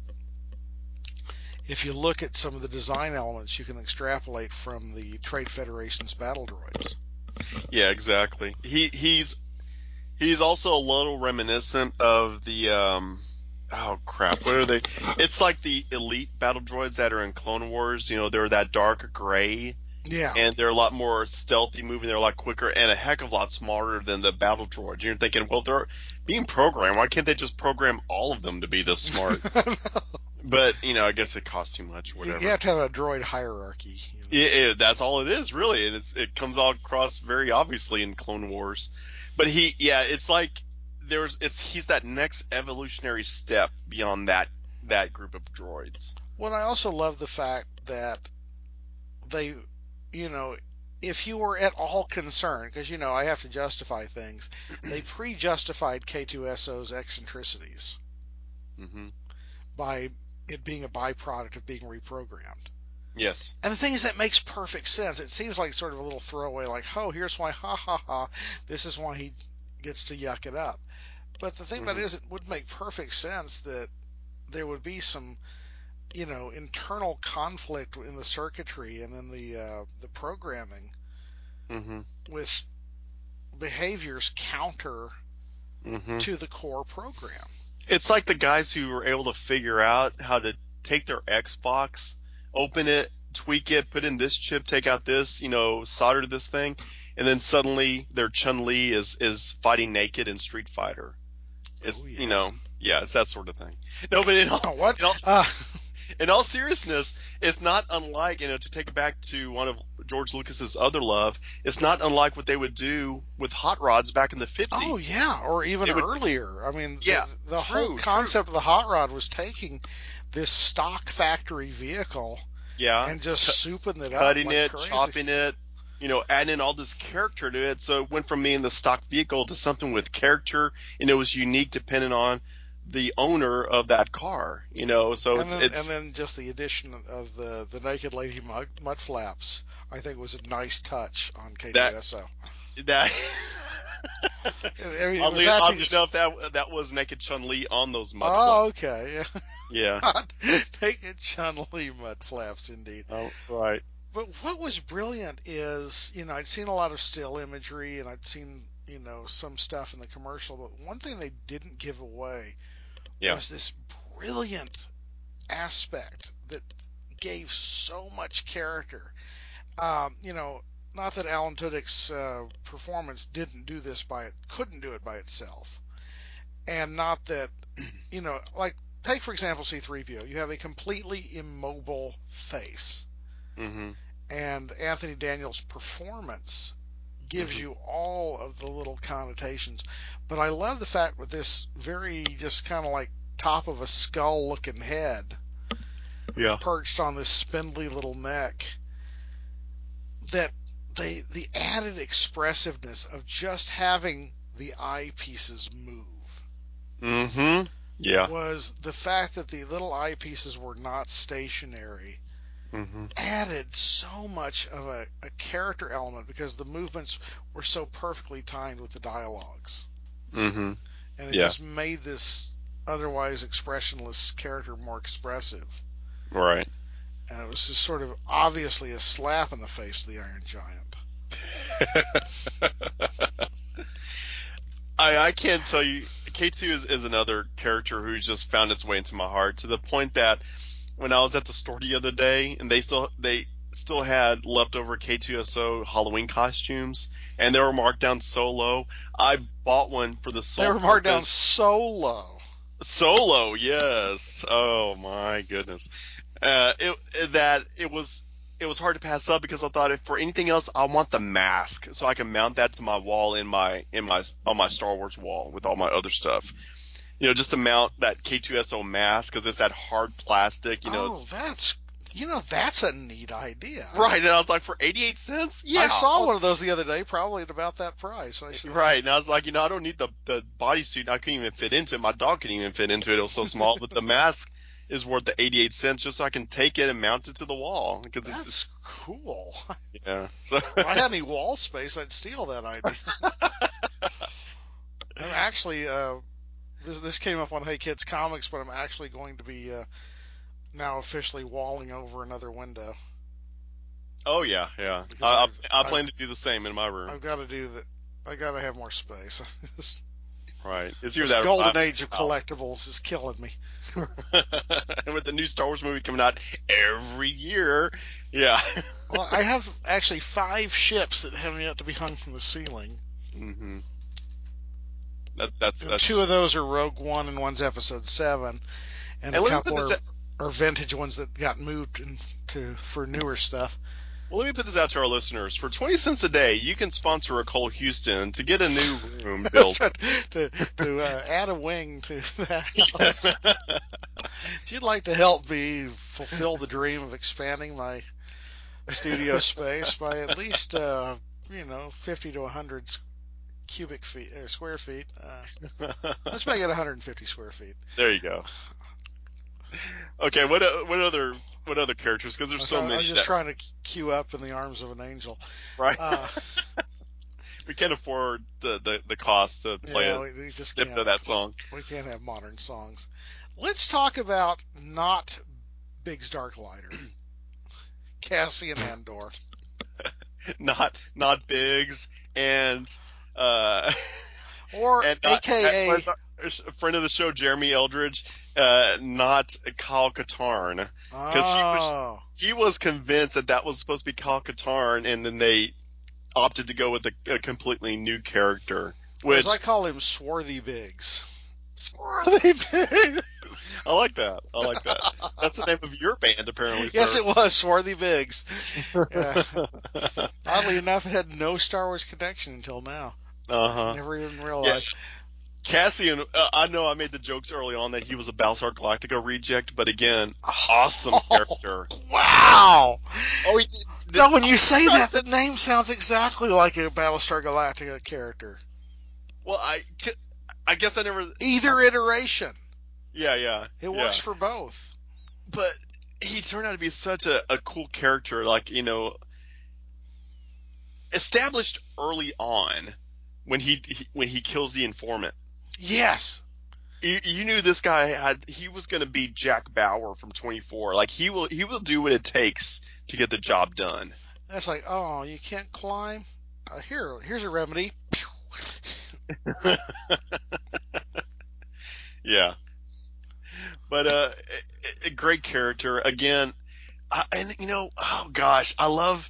A: If you look at some of the design elements, you can extrapolate from the Trade Federation's battle droids.
B: Yeah, exactly. He he's he's also a little reminiscent of the um oh crap, what are they? It's like the elite battle droids that are in Clone Wars, you know, they're that dark gray
A: Yeah.
B: and they're a lot more stealthy moving, they're a lot quicker and a heck of a lot smarter than the battle droids. You're thinking, well, they're being programmed, why can't they just program all of them to be this smart? But, you know, I guess it costs too much,
A: You
B: whatever.
A: have to have a droid hierarchy, you know.
B: It, it, that's all it is, really, and it's, it comes all across very obviously in Clone Wars. But he, yeah, it's like there's, it's he's that next evolutionary step beyond that that group of droids.
A: Well, I also love the fact that they, you know, if you were at all concerned, because, you know, I have to justify things, they pre justified K two S O's eccentricities
B: Hmm.
A: by it being a byproduct of being reprogrammed.
B: Yes.
A: And the thing is, that makes perfect sense. It seems like sort of a little throwaway, like, oh, here's why, ha ha ha, this is why he gets to yuck it up. But the thing about
B: Hmm.
A: it is, it would make perfect sense that there would be some, you know, internal conflict in the circuitry and in the uh, the programming
B: Hmm.
A: with behaviors counter
B: Hmm.
A: to the core program.
B: It's like the guys who were able to figure out how to take their Xbox, open it, tweak it, put in this chip, take out this, you know, solder this thing, and then suddenly their Chun Li is is fighting naked in Street Fighter.
A: Oh
B: It's, you
A: yeah.
B: know, yeah, it's that sort of thing. No, but in all
A: Oh what?
B: in all,
A: Uh,
B: in all seriousness, it's not unlike, you know, to take it back to one of George Lucas's other love, it's not unlike what they would do with hot rods back in the
A: oh
B: fifties.
A: yeah, or even
B: They would,
A: earlier. I mean, the
B: yeah,
A: the whole
B: true, true.
A: concept of the hot rod was taking this stock factory vehicle
B: Yeah,
A: and just souping it up
B: cutting
A: like
B: it,
A: crazy.
B: chopping it, you know, adding in all this character to it. So it went from being the stock vehicle to something with character, and it was unique depending on the owner of that car. You know, so
A: And
B: it's
A: then and
B: it's
A: then just the addition of the the naked lady mud, mud flaps, I think was a nice touch on
B: that
A: K two S O.
B: that.
A: I mean, it was
B: Oddly,
A: acting.
B: oddly enough, that that was naked Chun Li on those mud flaps.
A: Oh, okay.
B: Yeah.
A: Naked Chun Li mud flaps, indeed.
B: Oh, right.
A: But what was brilliant is, you know, I'd seen a lot of still imagery and I'd seen you know, some stuff in the commercial, but one thing they didn't give away
B: Yeah.
A: was this brilliant aspect that gave so much character. Um, you know, not that Alan Tudyk's uh, performance didn't do this by it, couldn't do it by itself, and not that, you know, like take for example C three P O. You have a completely immobile face,
B: Mm-hmm.
A: and Anthony Daniels' performance gives
B: Mm-hmm.
A: you all of the little connotations. But I love the fact with this very just kind of like top of a skull looking head
B: Yeah.
A: perched on this spindly little neck, that they the added expressiveness of just having the eyepieces move
B: Mm-hmm. Yeah.
A: was the fact that the little eyepieces were not stationary
B: Mm-hmm.
A: added so much of a, a character element because the movements were so perfectly timed with the dialogues,
B: Mm-hmm.
A: and it
B: Yeah.
A: just made this otherwise expressionless character more expressive.
B: Right.
A: And it was just sort of obviously a slap in the face to the Iron Giant.
B: I I can't tell you. K two is, is another character who's just found its way into my heart to the point that when I was at the store the other day and they still they still had leftover K two S O Halloween costumes and they were marked down so low, I bought one for the
A: They
B: sole
A: were marked down
B: purpose.
A: so low.
B: Solo, yes. Oh my goodness. Uh, it that it was it was hard to pass up because I thought if for anything else, I want the mask so I can mount that to my wall in my in my on my Star Wars wall with all my other stuff. You know, just to mount that K two S O mask because it's that hard plastic. You know,
A: Oh,
B: it's
A: that's, you know, that's a neat idea.
B: right. And I was like, for eighty-eight cents, yeah.
A: I saw
B: I'll,
A: one of those the other day, probably at about that price. I should.
B: right. And I was like, you know, I don't need the the bodysuit. I couldn't even fit into it. My dog couldn't even fit into it. It was so small. But the mask is worth the eighty-eight cents just so I can take it and mount it to the wall because it's just,
A: That's cool.
B: yeah. So
A: If I had any wall space, I'd steal that idea. I'm actually, uh, this this came up on Hey Kids Comics, but I'm actually going to be uh, now officially walling over another window
B: oh yeah, yeah.
A: because
B: I,
A: I've
B: I I
A: I've
B: plan to do the same in my room.
A: I've got to do that. I got to have more space. this,
B: Right. It's either
A: this
B: that or buy
A: golden age of
B: a house.
A: collectibles is killing me.
B: And with the new Star Wars movie coming out every year, yeah.
A: Well, I have actually five ships that have yet to be hung from the ceiling.
B: hmm That that's
A: And two
B: that's.
A: of those are Rogue One and one's Episode Seven, and a
B: And let me put
A: couple
B: this
A: are
B: out,
A: are vintage ones that got moved into for newer stuff.
B: well, let me put this out to our listeners. For twenty cents a day, you can sponsor a Cole Houston to get a new room
A: That's
B: built.
A: right, to to uh, add a wing to that house. If you'd like to help me fulfill the dream of expanding my studio space by at least uh, you know fifty to one hundred cubic feet uh, square feet, uh, let's make it one hundred fifty square feet.
B: There you go. Okay, what o- what other what other characters? Because there's
A: I'm
B: so
A: sorry, I
B: many
A: was just
B: that
A: trying to queue up in the arms of an angel.
B: right.
A: Uh,
B: We can't afford the, the, the cost to play
A: yeah,
B: a
A: we, we just
B: snippet
A: can't.
B: of that song.
A: We can't have modern songs. Let's talk about not Biggs Darklighter, Cassian Andor.
B: Not not Biggs and uh
A: Or
B: and not uh,
A: A K A,
B: what's our- a friend of the show Jeremy Eldridge, uh not Kyle Katarn because he was
A: oh,
B: he was convinced that that was supposed to be Kyle Katarn and then they opted to go with a, a completely new character,
A: or as I
B: which
A: call him, Swarthy Biggs.
B: Swarthy Biggs. I like that. I like that. That's the name of your band, apparently,
A: Yes,
B: sir.
A: it was Swarthy Biggs. Yeah. Oddly enough, it had no Star Wars connection until now.
B: Uh
A: I
B: huh.
A: never even
B: Yeah,
A: realized.
B: Cassian. Uh, I know I made the jokes early on that he was a Battlestar Galactica reject, but again, awesome
A: Oh,
B: character.
A: wow!
B: Oh, he did. did
A: No, when you say
B: I
A: that, the
B: said,
A: name sounds exactly like a Battlestar Galactica character.
B: well, I, I guess I never. I,
A: Either iteration.
B: yeah, yeah,
A: It
B: yeah.
A: works for both.
B: But he turned out to be such a, a cool character. Like you know, established early on when he, he when he kills the informant.
A: Yes.
B: You, you knew this guy had he was going to be Jack Bauer from twenty-four. Like he will he will do what it takes to get the job done.
A: That's like, oh, you can't climb? Uh, here, here's a remedy.
B: Yeah, but uh, a, a great character again. I, and you know, oh gosh, I love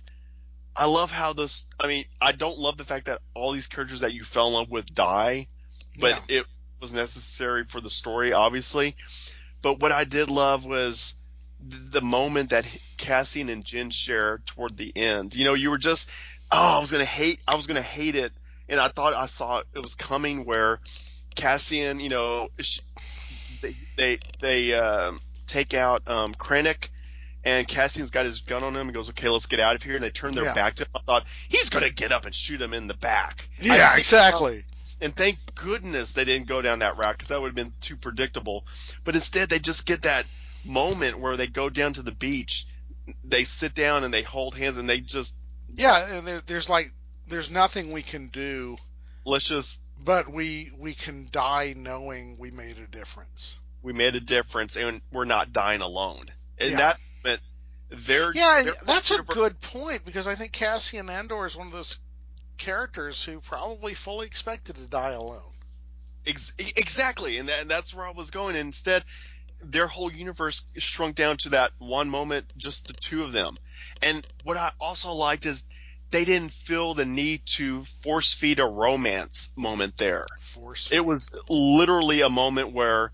B: I love how this. I mean, I don't love the fact that all these characters that you fell in love with die, but
A: Yeah,
B: it was necessary for the story, obviously. But what I did love was the moment that Cassian and Jin share toward the end. You know, you were just, oh, I was gonna hate, I was gonna hate it, and I thought I saw it was coming where Cassian, you know, sh they they, they um, take out um, Krennic, and Cassian's got his gun on him and goes, okay, let's get out of here. And they turn their
A: yeah,
B: back to him. I thought, he's going to get up and shoot him in the back. I
A: yeah,
B: think, uh,
A: exactly.
B: and thank goodness they didn't go down that route because that would have been too predictable. But instead, they just get that moment where they go down to the beach, they sit down and they hold hands and they just,
A: Yeah, and there, there's like there's nothing we can do,
B: let's just,
A: but we we can die knowing we made a difference.
B: we made a difference and we're not dying alone. And
A: Yeah,
B: that meant their,
A: yeah, and
B: their whole
A: that's a
B: universe.
A: good point because I think Cassian Andor is one of those characters who probably fully expected to die alone.
B: Ex- exactly, and, that, and that's where I was going. Instead, their whole universe shrunk down to that one moment, just the two of them. And what I also liked is they didn't feel the need to force feed a romance moment there.
A: Force
B: It
A: feed.
B: was literally a moment where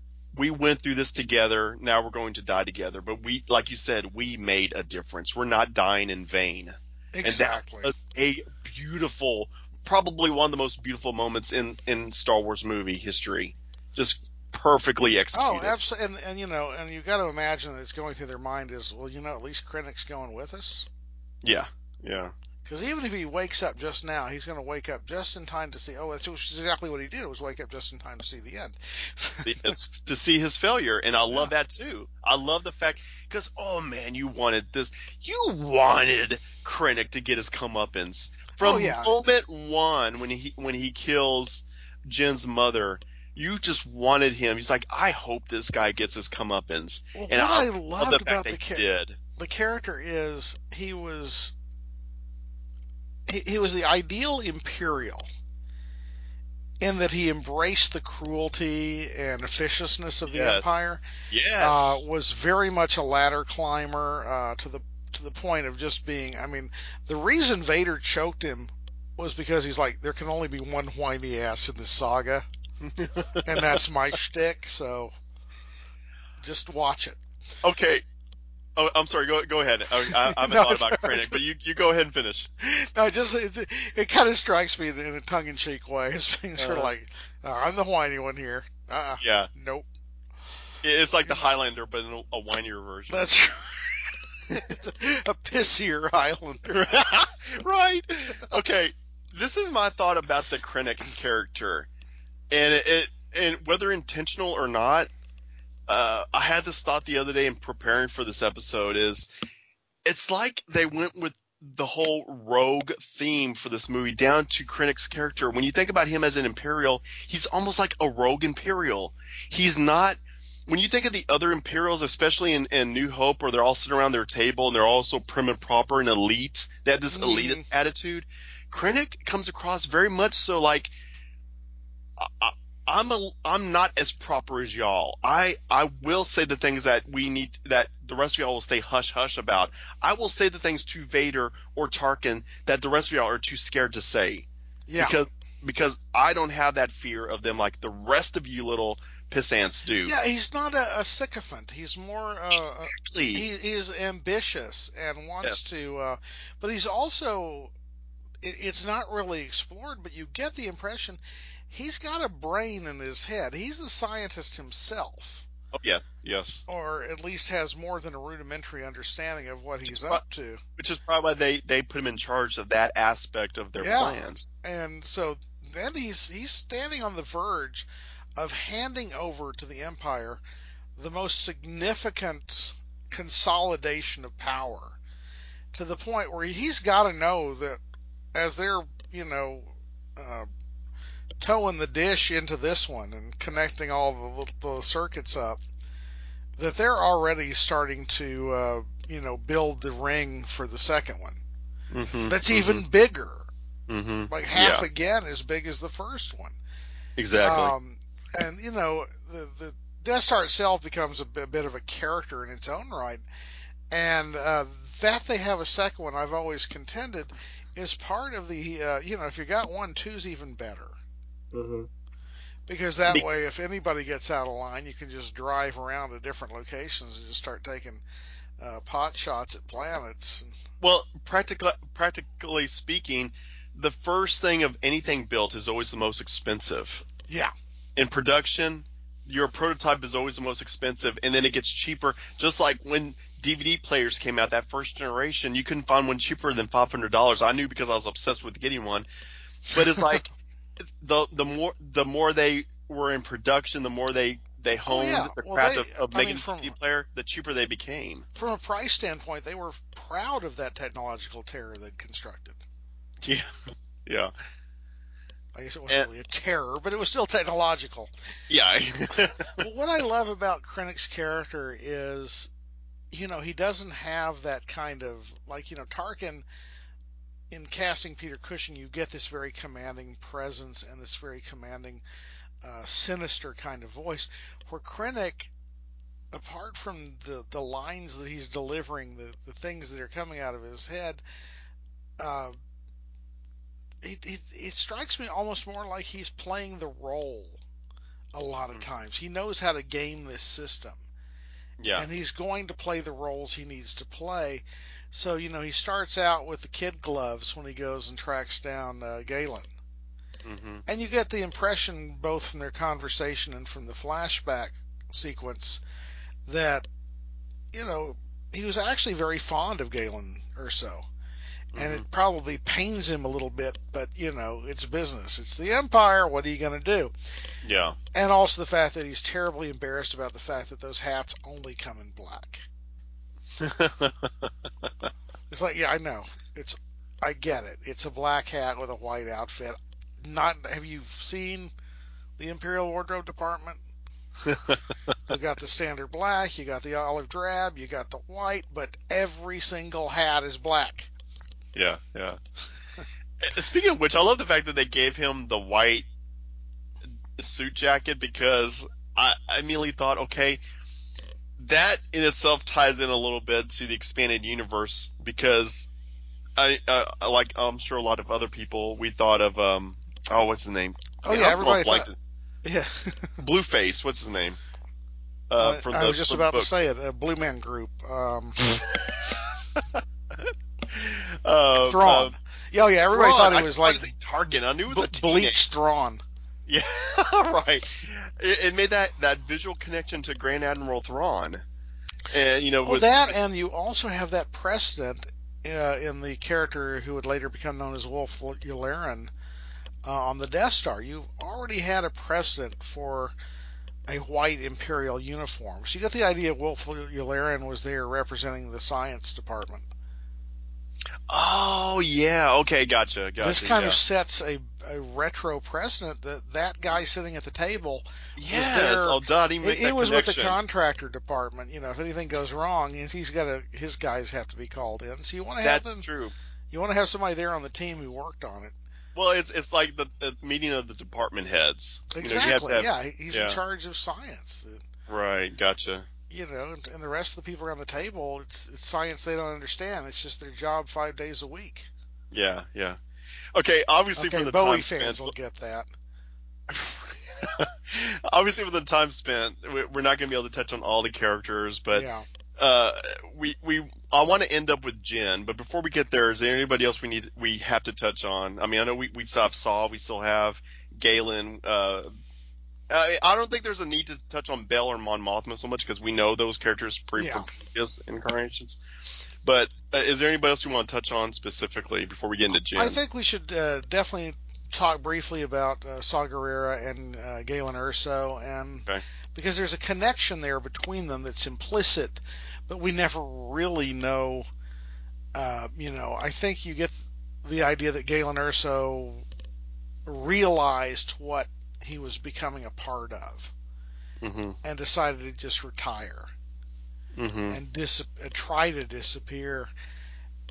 B: we went through this together. Now we're going to die together. But we, like you said, we made a difference. We're not dying in vain. And that
A: Exactly.
B: was a beautiful, probably one of the most beautiful moments in, in Star Wars movie history. Just perfectly
A: Oh,
B: executed.
A: absolutely. And, and you know, and you got to imagine that it's going through their mind is, well, you know, at least Krennic's going with us.
B: Yeah. Yeah.
A: Because even if he wakes up just now, he's going to wake up just in time to see. Oh, that's exactly what he did. Was wake up just in time to see the end.
B: It's to see his failure, and I
A: Yeah.
B: love that too. I love the fact because oh man, you wanted this, you wanted Krennic to get his comeuppance
A: Oh
B: from
A: yeah.
B: moment one when he when he kills Jen's mother. You just wanted him. He's like, I hope this guy gets his comeuppance,
A: Well,
B: and
A: what
B: I
A: I
B: love the
A: loved
B: fact
A: about
B: that
A: the
B: he
A: char-
B: did.
A: the character is he was he, he was the ideal Imperial in that he embraced the cruelty and officiousness of the
B: Yes,
A: Empire. Uh,
B: yes,
A: was very much a ladder climber uh, to the to the point of just being. I mean, the reason Vader choked him was because he's like, there can only be one whiny ass in this saga, and that's my shtick. So just watch it.
B: okay. Oh, I'm sorry. Go go ahead. I, I, I haven't
A: no,
B: thought
A: it's,
B: about Krennic, but you
A: just,
B: you go ahead and finish.
A: no, just it, it kind of strikes me in a tongue-in-cheek way as being sort of
B: Uh,
A: like, uh, I'm the whiny one here. Uh,
B: yeah,
A: nope.
B: it's like the Highlander, but in a, a whinier version.
A: That's a pissier Highlander.
B: Right. Okay. This is my thought about the Krennic character, and it, it and whether intentional or not. Uh, I had this thought the other day in preparing for this episode. Is it's like they went with the whole rogue theme for this movie down to Krennic's character. When you think about him as an Imperial, he's almost like a rogue Imperial. He's not. When you think of the other Imperials, especially in, in New Hope, where they're all sitting around their table and they're all so prim and proper and elite, they have this
A: Mm,
B: elitist attitude. Krennic comes across very much so like I, I'm a I'm not as proper as y'all. I I will say the things that we need that the rest of y'all will stay hush hush about. I will say the things to Vader or Tarkin that the rest of y'all are too scared to say
A: yeah.
B: because because I don't have that fear of them like the rest of you little pissants do.
A: Yeah, he's not a, a sycophant. He's more uh,
B: Exactly.
A: he, he is ambitious and wants
B: Yes.
A: to, uh, but he's also it, it's not really explored, but you get the impression he's got a brain in his head. He's a scientist himself,
B: Oh yes. Yes.
A: or at least has more than a rudimentary understanding of what he's up to.
B: Which is probably why they they put him in charge of that aspect of their
A: Yeah,
B: plans.
A: and so then he's he's standing on the verge of handing over to the Empire the most significant consolidation of power to the point where he's got to know that as they're, you know, uh, towing the dish into this one and connecting all the, the circuits up, that they're already starting to, uh, you know, build the ring for the second one.
B: Hmm.
A: That's
B: Hmm.
A: even bigger.
B: Mm-hmm.
A: like half
B: Yeah.
A: again as big as the first one.
B: Exactly.
A: Um, and you know, the the Death Star itself becomes a bit, bit of a character in its own right, and uh, that they have a second one, I've always contended, is part of the uh, you know, if you got one, two's even better.
B: Mm-hmm.
A: Because that
B: Be-
A: way, if anybody gets out of line, you can just drive around to different locations and just start taking uh, pot shots at planets.
B: well, practically, practically speaking, the first thing of anything built is always the most expensive.
A: Yeah.
B: In production, your prototype is always the most expensive, and then it gets cheaper. Just like when D V D players came out, that first generation, you couldn't find one cheaper than five hundred dollars. I knew because I was obsessed with getting one. But it's like the the more the more they were in production, the more they they
A: Oh
B: honed
A: yeah.
B: the
A: Well,
B: craft
A: they.
B: of, of
A: I mean,
B: making a
A: from
B: D V D player, the cheaper they became.
A: from a price standpoint, they were proud of that technological terror they'd constructed.
B: Yeah, yeah,
A: I guess it wasn't
B: and
A: really a terror, but it was still technological.
B: yeah.
A: But what I love about Krennic's character is, you know, he doesn't have that kind of, like, you know, Tarkin, in casting Peter Cushing, you get this very commanding presence and this very commanding, uh, sinister kind of voice. For Krennic, apart from the, the lines that he's delivering, the, the things that are coming out of his head, uh, it, it, it strikes me almost more like he's playing the role a lot of times. He knows how to game this system,
B: Yeah.
A: and he's going to play the roles he needs to play. So, you know, he starts out with the kid gloves when he goes and tracks down uh, Galen.
B: Hmm.
A: And you get the impression, both from their conversation and from the flashback sequence, that, you know, he was actually very fond of Galen Erso. And
B: Hmm.
A: it probably pains him a little bit, but, you know, it's business. It's the Empire. What are you going to do?
B: Yeah.
A: And also the fact that he's terribly embarrassed about the fact that those hats only come in black. It's like, yeah, I know. It's, I get it. It's a black hat with a white outfit. Not, have you seen the Imperial Wardrobe Department? They've got the standard black, you got the olive drab, you got the white, but every single hat is black.
B: Yeah, yeah. Speaking of which, I love the fact that they gave him the white suit jacket because I, I immediately thought, okay, that in itself ties in a little bit to the expanded universe because I, uh, like I'm sure a lot of other people, we thought of, um, oh, what's his name?
A: Oh
B: Man,
A: yeah,
B: I'm going
A: everybody
B: blank.
A: thought, yeah.
B: Blueface, what's his name? Uh,
A: uh,
B: from
A: I
B: the
A: was just
B: from the
A: about to
B: books.
A: say it, a Blue Man Group, um,
B: uh, uh,
A: Thrawn. Yeah, oh yeah, everybody
B: Thrawn.
A: thought he
B: I
A: was
B: tried
A: like
B: to say Tarkin. I knew it was
A: b-
B: a teenage.
A: bleached Thrawn.
B: Yeah, right. It, it made that that visual connection to Grand Admiral Thrawn, and you know
A: Oh,
B: with
A: that,
B: with
A: and you also have that precedent uh, in the character who would later become known as Wolf Yularen uh, on the Death Star. You've already had a precedent for a white Imperial uniform. So you get the idea Wolf Yularen was there representing the science department.
B: oh yeah, okay, gotcha,
A: This
B: gotcha,
A: kind of
B: yeah,
A: sets a, a retro precedent that that guy sitting at the table was
B: yes.
A: there.
B: Oh, duh, I didn't make
A: It, it
B: that
A: was with the
B: connection.
A: contractor department. You know, if anything goes wrong, he's got to his guys have to be called in. So you want to have
B: That's
A: them.
B: true.
A: You want to have somebody there on the team who worked on it.
B: Well, it's it's like the, the meeting of the department heads. You know, you have to
A: Exactly.
B: have.
A: Yeah, he's in
B: Yeah,
A: charge of science.
B: right, gotcha.
A: You know, and, and the rest of the people around the table, it's, it's science they don't understand. It's just their job five days a week.
B: Yeah, yeah. Okay, obviously
A: Okay,
B: for the
A: Bowie
B: time
A: fans
B: spent,
A: will get that.
B: obviously for the time spent, we- we're not going to be able to touch on all the characters, but
A: Yeah.
B: uh, we we I want to end up with Jen. But before we get there, is there anybody else we need we have to touch on? I mean, I know we we still have Saw, we still have Galen. Uh, I, I don't think there's a need to touch on Bell or Mon Mothma so much because we know those characters pre-
A: Yeah.
B: from previous incarnations. But uh, is there anybody else you want to touch on specifically before we get into
A: I
B: Jen?
A: think we should uh, definitely talk briefly about uh, Saw Gerrera and uh, Galen Erso, and
B: Okay.
A: because there's a connection there between them that's implicit, but we never really know. Uh, you know, I think you get the idea that Galen Erso realized what he was becoming a part of
B: Mhm.
A: and decided to just retire
B: Mhm.
A: and dis- uh, try to disappear.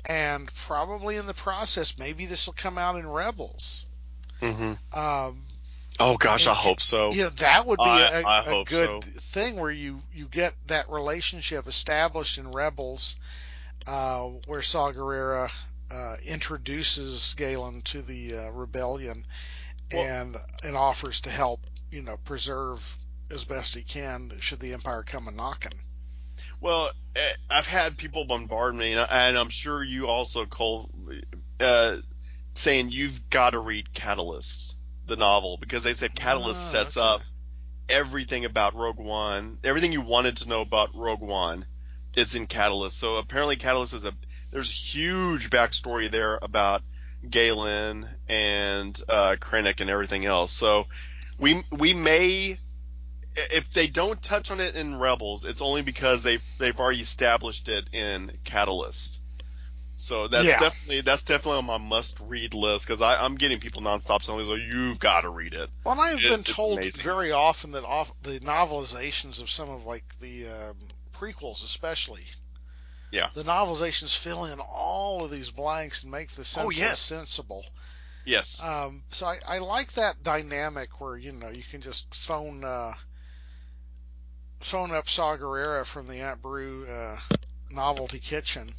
A: and probably in the process, maybe this will come out in Rebels.
B: hmm
A: Um,
B: Oh gosh, I
A: and
B: hope so.
A: you know, that would be
B: I
A: a,
B: I
A: a
B: hope
A: good
B: so.
A: thing where you, you get that relationship established in Rebels, uh, where Saw Gerrera uh, introduces Galen to the uh, rebellion
B: Well,
A: and and offers to help, you know, preserve as best he can should the Empire come a knocking.
B: well, eh, I've had people bombard me, and, I, and I'm sure you also, Cole, uh, saying you've got to read Catalyst, the novel, because they said Catalyst
A: Ah,
B: sets
A: okay.
B: up everything about Rogue One, everything you wanted to know about Rogue One is in Catalyst. So apparently Catalyst is a there's huge backstory there about Galen and uh, Krennic and everything else. So we we may if they don't touch on it in Rebels, it's only because they they've already established it in Catalyst. So that's
A: Yeah.
B: definitely that's definitely on my must read list because I'm getting people nonstop telling me, "So you've got to read it.
A: Well, and I've
B: it.
A: been
B: It's
A: told
B: amazing."
A: very often that off the novelizations of some of like the um, prequels, especially
B: Yeah.
A: the novelizations, fill in all of these blanks and make the
B: Oh
A: senseless
B: yes.
A: sensible.
B: Yes.
A: Um, so I, I like that dynamic where you know you can just phone uh, phone up Saw Gerrera from the Aunt Brew uh, novelty kitchen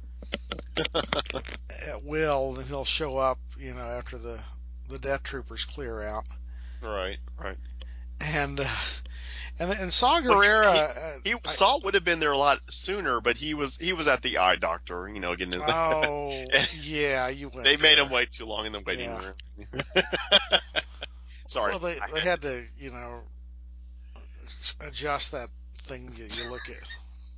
A: at will, and he'll show up, you know, after the the Death Troopers clear out.
B: Right. Right.
A: And uh, and and Saw
B: Well, he he
A: Gerrera, uh,
B: he
A: I,
B: Saul would have been there a lot sooner, but he was he was at the eye doctor, you know, getting his.
A: oh
B: And
A: yeah, you
B: they
A: went
B: made him
A: there.
B: wait too long in the waiting
A: Yeah.
B: room. Sorry,
A: Well, they
B: I
A: they
B: had
A: had to, you know, adjust that thing you, you look at.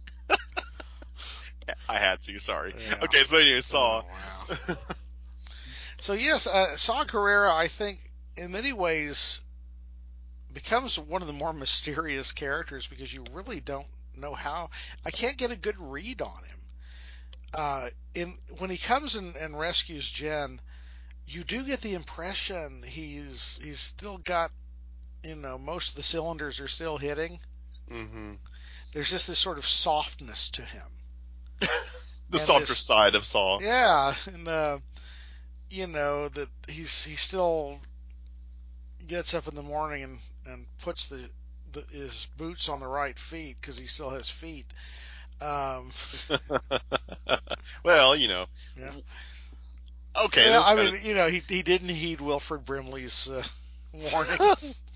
B: to. I had to. Sorry.
A: Yeah.
B: Okay, so anyway,
A: Oh
B: Saw.
A: wow. So yes, uh, Saw Gerrera, I think, in many ways becomes one of the more mysterious characters because you really don't know how. I can't get a good read on him. Uh, in when he comes and, and rescues Jen, you do get the impression he's he's still got, you know, most of the cylinders are still hitting.
B: hmm
A: There's just this sort of softness to him,
B: The
A: and
B: softer
A: this,
B: side of Saw.
A: yeah, and uh, you know that he's he still gets up in the morning and and puts the, the his boots on the right feet because he still has feet. Um,
B: Well, you know.
A: yeah.
B: Okay,
A: Well,
B: there's
A: I
B: kind
A: mean, you know, he he didn't heed Wilford Brimley's uh,
B: of.
A: warnings.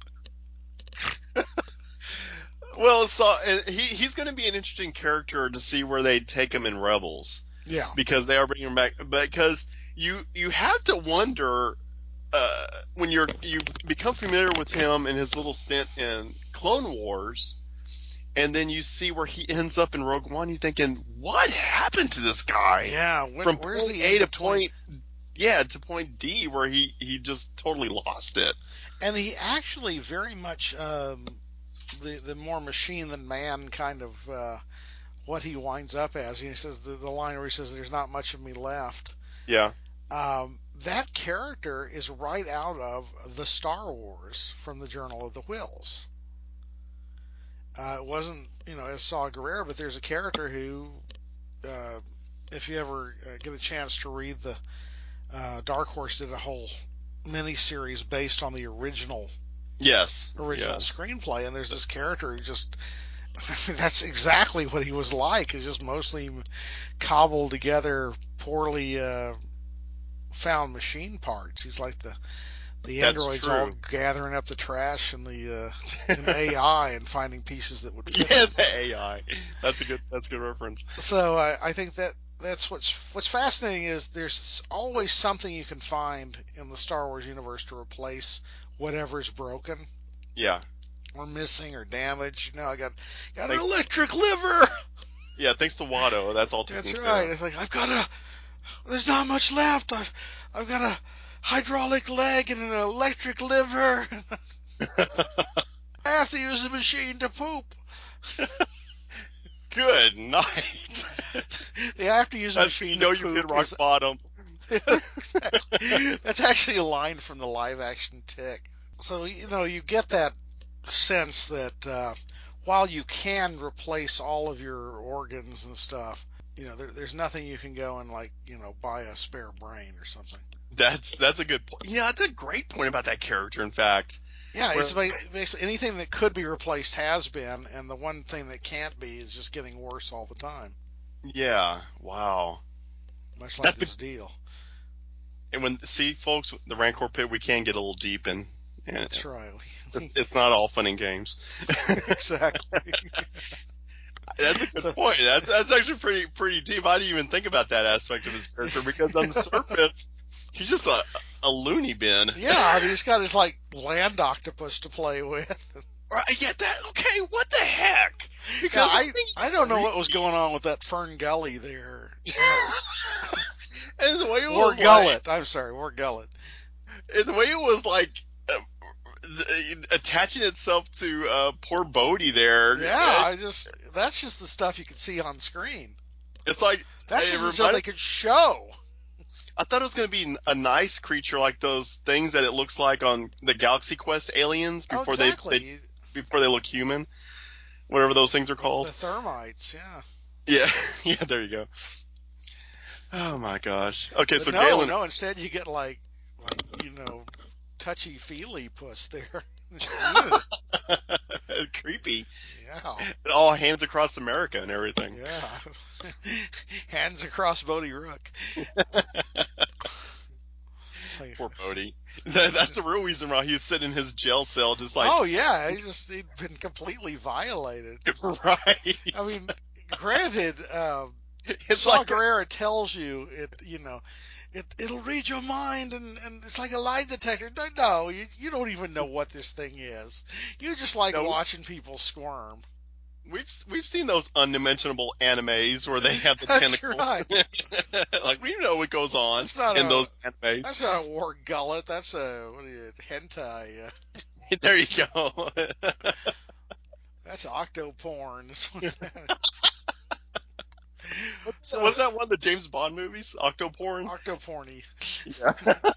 B: Well, Saw. and He he's going to be an interesting character to see where they take him in Rebels
A: Yeah,
B: because they are bringing him back. Because you you have to wonder uh, when you're you become familiar with him and his little stint in Clone Wars, and then you see where he ends up in Rogue One. You're thinking, what happened to this guy
A: yeah. When,
B: from
A: where's
B: point
A: the in
B: A to
A: between?
B: point yeah to point D where he he just totally lost it.
A: And he actually very much um, the the more machine than man kind of uh, what he winds up as. He says the, the line where he says, "There's not much of me left."
B: Yeah.
A: Um, that character is right out of the Star Wars from the Journal of the Whills. Uh, it wasn't, you know, as Saw Gerrera, but there's a character who, uh, if you ever uh, get a chance to read the uh, Dark Horse did a whole mini series based on the original
B: Yes.
A: original
B: Yeah.
A: screenplay, and there's this character who just that's exactly what he was like. Is just mostly cobbled together, poorly uh, found machine parts. He's like the the
B: That's
A: androids all
B: true.
A: gathering up the trash and the uh, in A I and finding pieces that would fit
B: Yeah,
A: them.
B: the A I. That's a good. That's a good reference.
A: So I, I think that that's what's what's fascinating is there's always something you can find in the Star Wars universe to replace whatever's broken
B: Yeah.
A: or missing or damaged. You know, I got got an
B: Thanks.
A: electric liver.
B: Yeah. Thanks to Watto, that's all
A: That's
B: taken care
A: right.
B: of.
A: It's like I've got a. There's not much left. I've I've got a hydraulic leg and an electric liver. I have to use the machine to poop.
B: Good night.
A: They have to use a
B: That's you
A: machine to
B: know you've hit
A: poop
B: rock
A: is
B: bottom.
A: exactly. That's actually a line from the live action Tick. So you know you get that sense that uh, while you can replace all of your organs and stuff, You know, there, there's nothing you can go and like, you know, buy a spare brain or something.
B: That's that's a good point. Yeah, that's a great point about that character. In fact,
A: Yeah,
B: where
A: it's basically anything that could be replaced has been, and the one thing that can't be is just getting worse all the time.
B: yeah, wow,
A: Much like
B: that's a
A: this deal.
B: and when see folks, the Rancor pit, we can get a little deep and and
A: That's right.
B: it's, it's not all fun and games.
A: Exactly.
B: That's a good
A: So,
B: point. That's that's actually pretty pretty deep. I didn't even think about that aspect of his character because on the surface, he's just a a loony bin.
A: yeah, I mean, he's got his like land octopus to play with.
B: Right, yeah, that okay. What the heck?
A: Yeah,
B: Because that
A: I
B: thing's
A: I don't know what was
B: creepy.
A: going on with that Fern Gully there. I don't.
B: And the way it
A: War
B: was like,
A: Gullet. I'm sorry, War Gullet.
B: and the way it was like uh, th- attaching itself to uh, poor Bodie there.
A: Yeah,
B: It,
A: I just that's just the stuff you can see on screen.
B: it's like
A: That's
B: it
A: just the stuff
B: reminded.
A: they could show.
B: I thought it was going to be a nice creature like those things that it looks like on the Galaxy Quest aliens
A: Oh,
B: before they, they
A: exactly.
B: before they look human, whatever those things are
A: The,
B: called.
A: the thermites, yeah.
B: Yeah, yeah, there you go. Oh my gosh. Okay,
A: But
B: so
A: no,
B: Galen,
A: no. Instead, you get like, like you know, touchy feely puss there. Ugh.
B: creepy,
A: Yeah,
B: all hands across America and everything.
A: yeah. Hands across Bodie Rook. It's like,
B: Poor Bodie. That, that's the real reason why he was sitting in his jail cell, just like
A: oh yeah, he just he'd been completely violated.
B: right.
A: I mean, granted, uh,
B: It's
A: Saw
B: like a,
A: Gerrera tells you it, you know, it it'll read your mind and, and it's like a lie detector. No, no, you you don't even know what this thing is. You just like
B: no.
A: watching people squirm.
B: We've we've seen those undimensionable animes where they have the
A: That's
B: tentacles.
A: right.
B: Like we know what goes on
A: That's not
B: in
A: a
B: those animes.
A: that's not a war gullet. That's a what are you, hentai. Uh,
B: There you go.
A: that's octoporn. So
B: Was that one of the James Bond movies, Octoporn?
A: octoporny.
B: Yeah,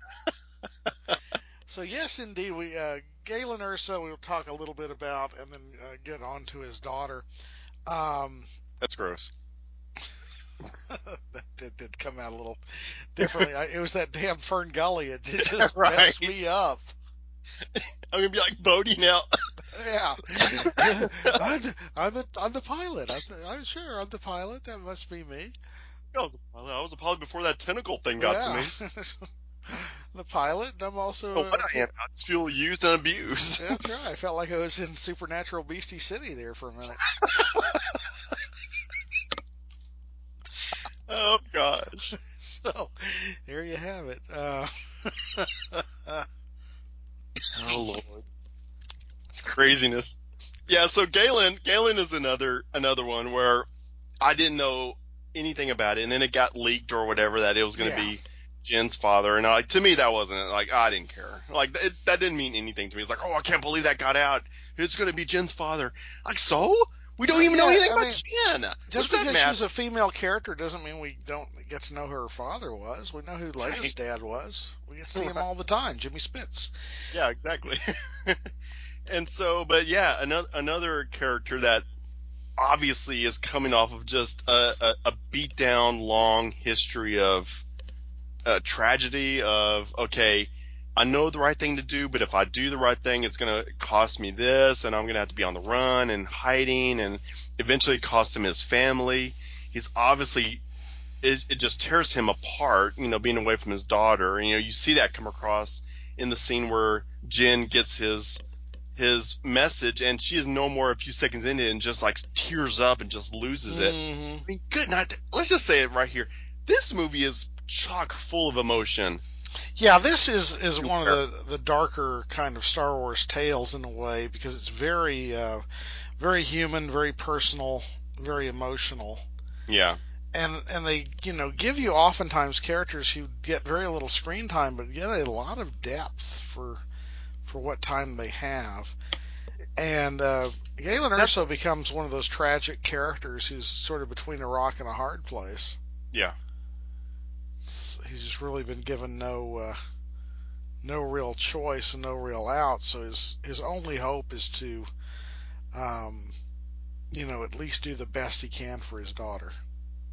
A: So yes, indeed, we uh, Galen Urso we'll talk a little bit about, and then uh, get on to his daughter. Um,
B: that's gross.
A: that did, did come out a little differently. I, it was that damn Fern Gully. It, it just
B: Right.
A: messed me up.
B: I'm gonna be like Bodie now.
A: Yeah, I'm, the, I'm the I'm the pilot. I'm, the, I'm sure I'm the pilot. That must be me.
B: I was a pilot. I was a pilot before that tentacle thing got to
A: Yeah,
B: me.
A: the pilot. And I'm
B: Oh,
A: also.
B: what
A: A,
B: I am. I just feel used and abused.
A: that's right. I felt like I was in Supernatural Beastie City there for a minute.
B: Oh gosh.
A: So there you have it. Uh,
B: Oh lord. It's craziness. Yeah, so Galen Galen is another another one where I didn't know anything about it, and then it got leaked or whatever that it was going to
A: yeah.
B: be Jen's father, and I, like to me that wasn't like I didn't care. Like it, that didn't mean anything to me. It's like, oh, I can't believe that got out. It's going to be Jen's father. Like so, we don't even know
A: Yeah,
B: anything
A: I
B: about
A: mean,
B: Jen. What
A: just
B: does that
A: because
B: matter?
A: she's a female character doesn't mean we don't get to know who her father was. We know who Leia's
B: Right.
A: dad was. We get to see him
B: Right.
A: all the time, Jimmy Spitz.
B: Yeah, exactly. And so, but yeah, another another character that obviously is coming off of just a, a, a beat down long history of uh, tragedy of okay, I know the right thing to do, but if I do the right thing, it's going to cost me this, and I'm going to have to be on the run and hiding, and eventually cost him his family. He's obviously it, it just tears him apart, you know, being away from his daughter. And, you know, you see that come across in the scene where Jin gets his his message, and she is no more a few seconds into it and just like tears up and just loses it.
A: hmm
B: I mean, good night. Let's just say it right here. This movie is chock full of emotion.
A: Yeah, this is is one of the the darker kind of Star Wars tales in a way because it's very uh, very human, very personal, very emotional.
B: Yeah,
A: And and they you know give you oftentimes characters who get very little screen time but get a lot of depth for for what time they have. And uh, Galen
B: that's
A: Erso becomes one of those tragic characters who's sort of between a rock and a hard place.
B: yeah.
A: He's just really been given no uh, no real choice and no real out. So his his only hope is to um, you know at least do the best he can for his daughter.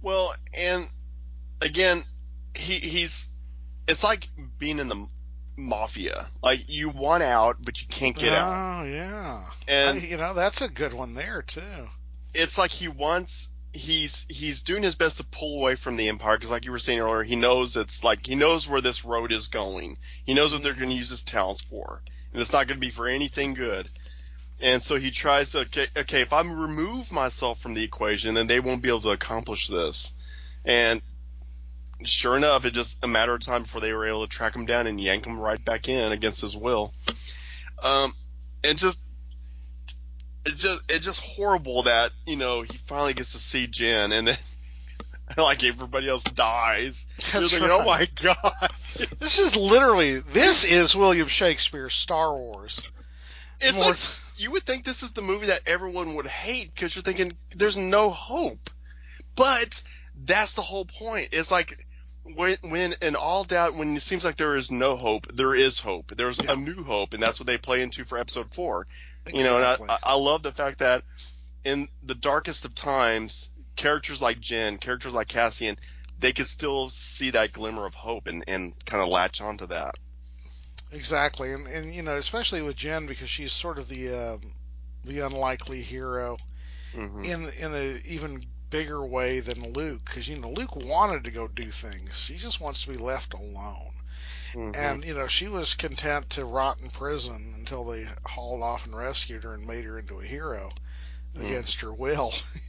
B: Well, and again, he he's it's like being in the mafia. Like you want out, but you can't get out.
A: Oh yeah, I,
B: And
A: you know that's a good one there too.
B: it's like he wants he's he's doing his best to pull away from the empire because, like you were saying earlier, he knows it's like he knows where this road is going. He knows what they're going to
A: Hmm.
B: use his talents for, and it's not going to be for anything good. And so he tries to okay, okay, if I remove myself from the equation, then they won't be able to accomplish this. And sure enough, it just a matter of time before they were able to track him down and yank him right back in against his will. Um, and just it's just it's just horrible that you know he finally gets to see Jen, and then like everybody else dies. You're
A: That's
B: thinking, oh
A: right.
B: my god,
A: This is literally this is William Shakespeare's Star Wars.
B: it's
A: More,
B: like
A: th-
B: you would think this is the movie that everyone would hate because you're thinking there's no hope, but that's the whole point. It's like when when in all doubt, when it seems like there is no hope, there is hope. There's
A: yeah,
B: a new hope, and that's what they play into for episode four. You know, and I,
A: exactly.
B: I I love the fact that in the darkest of times, characters like Jen, characters like Cassian, they could still see that glimmer of hope and, and kind of latch onto that.
A: Exactly, and and you know, especially with Jen because she's sort of the um, the unlikely hero
B: Hmm.
A: in in a even bigger way than Luke, because you know Luke wanted to go do things. She just wants to be left alone,
B: Hmm.
A: and you know she was content to rot in prison until they hauled off and rescued her and made her into a hero
B: Hmm.
A: against her will.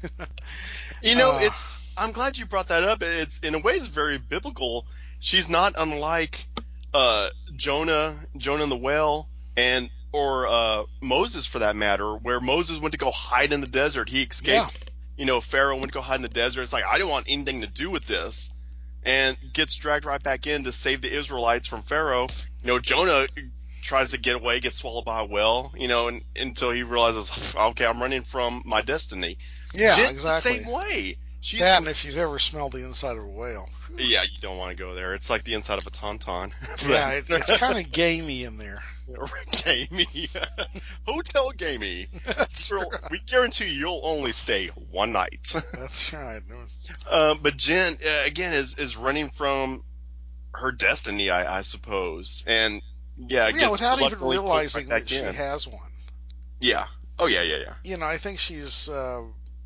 B: You know,
A: uh,
B: it's. I'm glad you brought that up. It's in a way it's very biblical. She's not unlike uh, Jonah, Jonah and the whale, and or uh, Moses for that matter, where Moses went to go hide in the desert. He
A: yeah,
B: escaped. You know, Pharaoh went to go hide in the desert. It's like I didn't want anything to do with this, and gets dragged right back in to save the Israelites from Pharaoh. You know, Jonah tries to get away, gets swallowed by a whale. You know, and until he realizes, okay, I'm running from my destiny.
A: yeah,
B: Jen's the
A: exactly.
B: same way. She's
A: That, and if you've ever smelled the inside of a whale, whew,
B: yeah, you don't want to go there. It's like the inside of a tauntaun.
A: yeah, it, it's kind
B: But
A: of gamey in there.
B: gamey, hotel gamey.
A: That's
B: You'll-
A: right.
B: We guarantee you'll only stay one night.
A: That's right.
B: um, but Jen uh, again is is running from her destiny, I, I suppose, and yeah,
A: Well, yeah,
B: gets
A: without even
B: reluctantly pulled right
A: realizing that
B: back
A: she
B: in.
A: has one.
B: Yeah. Oh yeah, yeah, yeah.
A: You know, I think she's uh,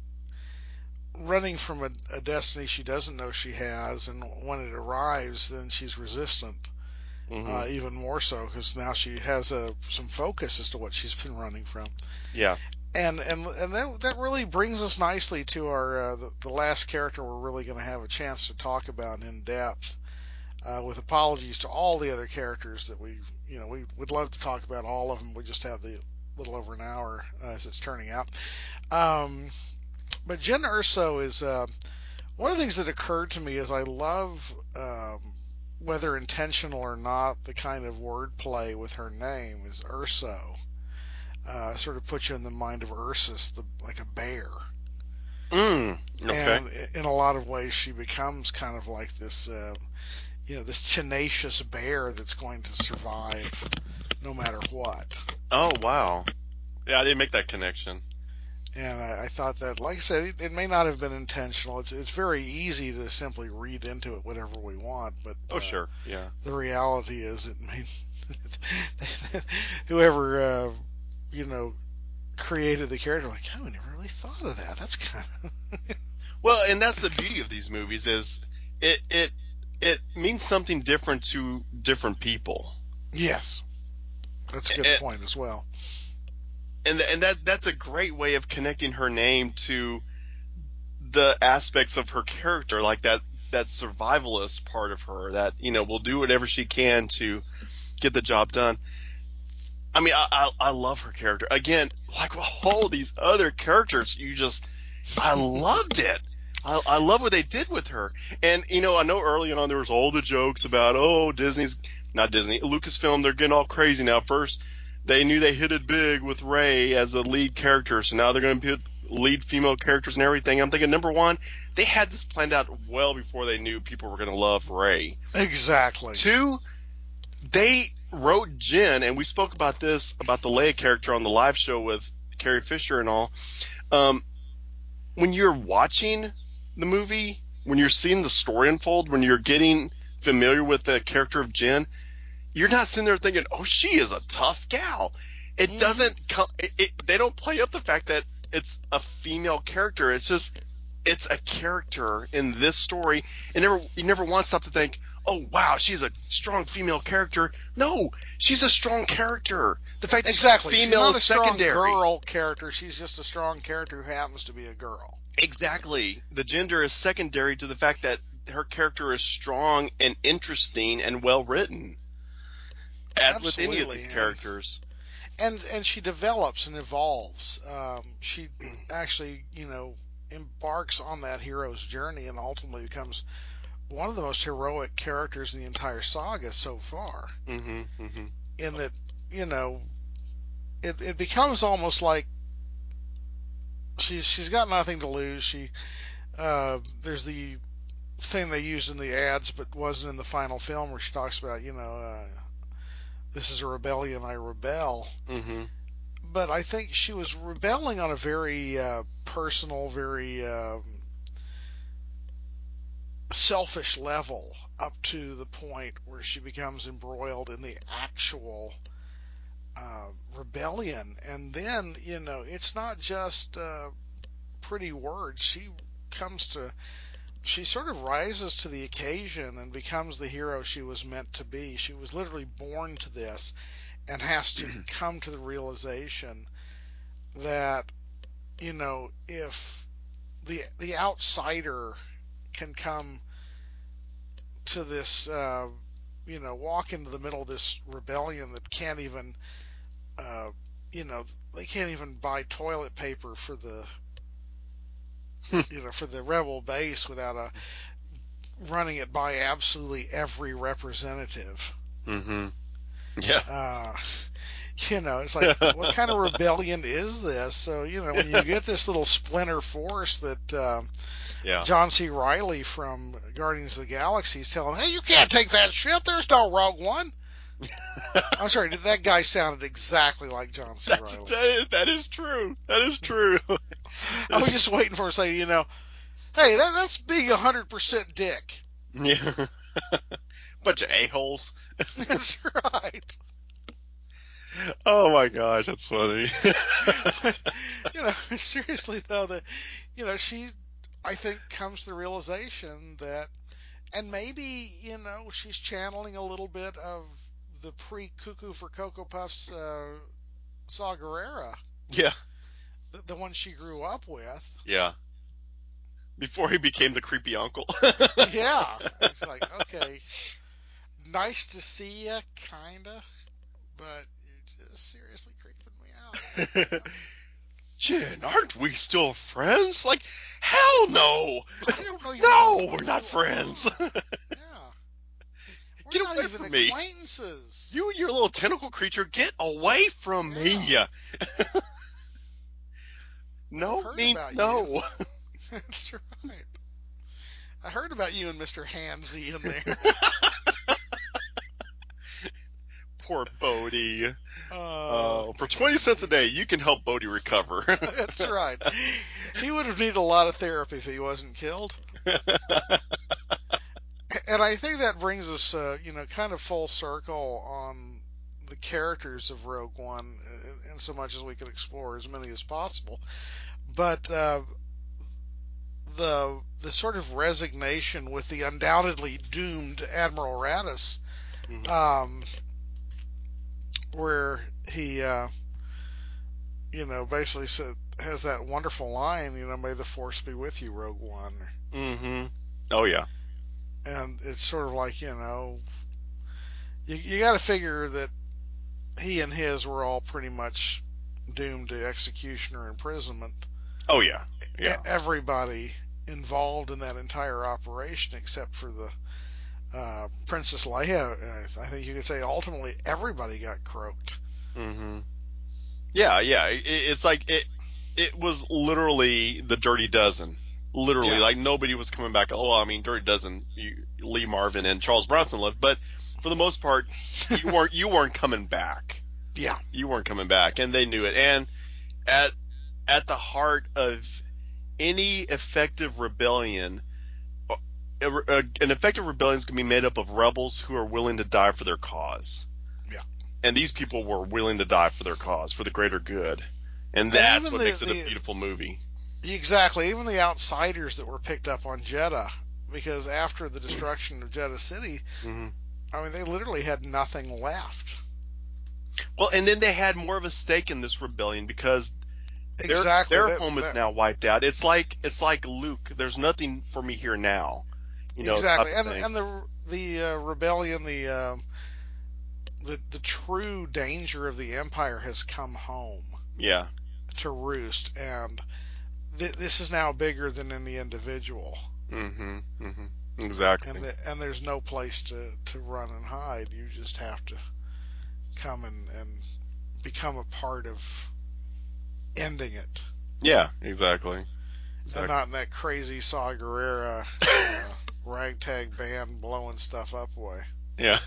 A: running from a, a destiny she doesn't know she has, and when it arrives, then she's resistant,
B: Hmm.
A: uh, even more so because now she has a, some focus as to what she's been running from.
B: Yeah.
A: And and and that that really brings us nicely to our uh, the, the last character we're really going to have a chance to talk about in depth. Uh, with apologies to all the other characters that we, you know, we would love to talk about all of them. We just have the little over an hour uh, as it's turning out. Um, but Jen Urso is uh, one of the things that occurred to me is I love, um, whether intentional or not, the kind of wordplay with her name is Urso. Uh, sort of puts you in the mind of Ursus, the, like a bear.
B: Mm. Okay.
A: And in a lot of ways, she becomes kind of like this, uh, you know, this tenacious bear that's going to survive no matter what.
B: Oh wow. Yeah, I didn't make that connection.
A: And I, I thought that, like I said, it, it may not have been intentional. It's it's very easy to simply read into it whatever we want, but
B: Oh
A: uh,
B: sure. Yeah.
A: the reality is, it may whoever uh, you know created the character, like, oh, I never really thought of that. That's kind of
B: Well, and that's the beauty of these movies is it it it means something different to different people.
A: yes, that's a good
B: And
A: point as well.
B: and, and that that's a great way of connecting her name to the aspects of her character, like that that survivalist part of her that you know will do whatever she can to get the job done. I mean, I I, I love her character again. Like all these other characters, you just I loved it. I, I love what they did with her. And, you know, I know early on there was all the jokes about, oh, Disney's, not Disney, Lucasfilm, they're getting all crazy now. First, they knew they hit it big with Rey as the lead character, so now they're going to put lead female characters and everything. I'm thinking, number one, they had this planned out well before they knew people were going to love Rey.
A: Exactly.
B: Two, they wrote Jen, and we spoke about this, about the Leia character on the live show with Carrie Fisher and all. Um, when you're watching the movie, when you're seeing the story unfold, when you're getting familiar with the character of Jen, you're not sitting there thinking, "Oh, she is a tough gal." It
A: Mhm.
B: doesn't come. It, it, they don't play up the fact that it's a female character. It's just it's a character in this story, and never you never once stop to think, "Oh, wow, she's a strong female character." No, she's a strong character. The fact that
A: Exactly.
B: she's
A: She's
B: female
A: not
B: is
A: a strong
B: secondary.
A: girl character. She's just a strong character who happens to be a girl.
B: Exactly. The gender is secondary to the fact that her character is strong and interesting and well written, as with any of
A: Absolutely.
B: these
A: And
B: characters.
A: and and she develops and evolves. Um, she actually, you know, embarks on that hero's journey and ultimately becomes one of the most heroic characters in the entire saga so far.
B: Mm-hmm, mm-hmm.
A: In that, you know, it it becomes almost like she's she's got nothing to lose. She uh, there's the thing they used in the ads, but wasn't in the final film, where she talks about, you know, uh, this is a rebellion, I rebel.
B: Mm-hmm.
A: But I think she was rebelling on a very uh, personal, very um, selfish level, up to the point where she becomes embroiled in the actual uh, rebellion. And then, you know, it's not just uh, pretty words. She comes to, she sort of rises to the occasion and becomes the hero she was meant to be. She was literally born to this and has to come to the realization that, you know, if the the outsider can come to this, uh, you know, walk into the middle of this rebellion that can't even, uh, you know, they can't even buy toilet paper for the, you know, for the rebel base without a running it by absolutely every representative.
B: Mm-hmm. Yeah.
A: Uh, you know, it's like, what kind of rebellion is this? So, you know, when you get this little splinter force that um,
B: Yeah.
A: John C. Reilly from Guardians of the Galaxy is telling, hey, you can't take that ship. There's no Rogue One. I'm sorry, that guy sounded exactly like John C.
B: That's
A: Reilly.
B: that is, that is true. That is true.
A: I was just waiting for him to say, you know, hey, that, that's being one hundred percent dick.
B: Yeah. Bunch of a-holes.
A: That's right.
B: Oh my gosh, that's funny.
A: But, you know, seriously, though, that, you know, she, I think, comes to the realization that, and maybe, you know, she's channeling a little bit of the pre-Cuckoo for Cocoa Puffs uh, Saw Gerrera,
B: Yeah.
A: the, the one she grew up with.
B: Yeah. Before he became the creepy uncle.
A: Yeah, it's like, okay, nice to see you, kinda, but you're just seriously creeping me out right now.
B: Jen, aren't we still friends? Like, hell no!
A: I don't know even know
B: No,
A: who
B: we're not
A: you
B: friends.
A: are. Yeah, we're
B: Get
A: not
B: away
A: even
B: from me.
A: acquaintances.
B: You and your little tentacle creature, get away from
A: Yeah,
B: me.
A: I've
B: No
A: heard
B: means
A: about you.
B: no.
A: That's right. I heard about you and Mister Hansy in there.
B: Poor Bodie.
A: Oh,
B: Uh, for twenty cents a
A: golly.
B: day, you can help Bodie recover.
A: That's right. He would have needed a lot of therapy if he wasn't killed. And I think that brings us, uh, you know, kind of full circle on the characters of Rogue One, uh, in so much as we could explore as many as possible. But uh, the the sort of resignation with the undoubtedly doomed Admiral Raddus,
B: Mhm.
A: um, where he, uh, you know, basically said, has that wonderful line, you know, may the force be with you, Rogue One.
B: Mhm. Oh yeah.
A: And it's sort of like, you know, you, you got to figure that he and his were all pretty much doomed to execution or imprisonment.
B: Oh yeah. Yeah.
A: Everybody involved in that entire operation, except for the uh, Princess Leia, I think you could say ultimately everybody got croaked.
B: Mhm. Yeah. Yeah. It, it's like it. It was literally the Dirty Dozen. Literally,
A: Yeah,
B: like nobody was coming back. Oh, I mean, Dirty Dozen. You, Lee Marvin and Charles Bronson lived, but for the most part, you weren't. You weren't coming back.
A: yeah,
B: You weren't coming back, and they knew it. And at at the heart of any effective rebellion a, a, an effective rebellion is going to be made up of rebels who are willing to die for their cause.
A: Yeah.
B: And these people were willing to die for their cause, for the greater good. And
A: And
B: that's
A: even
B: what
A: the,
B: makes it a
A: the
B: beautiful movie.
A: exactly, even the outsiders that were picked up on Jeddah, because after the destruction of Jeddah City,
B: Mm-hmm.
A: I mean, they literally had nothing left.
B: Well, and then they had more of a stake in this rebellion because their
A: Exactly.
B: their
A: That,
B: home is
A: that
B: now wiped out. It's like it's like Luke. There's nothing for me here now, you know, type
A: exactly,
B: of
A: and
B: thing.
A: and the the uh, rebellion, the um, the the true danger of the empire has come home
B: Yeah.
A: to roost, and th- this is now bigger than any individual,
B: Mm-hmm. Mm-hmm.
A: and
B: Exactly.
A: the, and there's no place to to run and hide. You just have to come and and become a part of ending it,
B: Yeah. Exactly.
A: and
B: Exactly.
A: not in that crazy Saw Gerrera uh, ragtag band blowing stuff up way.
B: Yeah.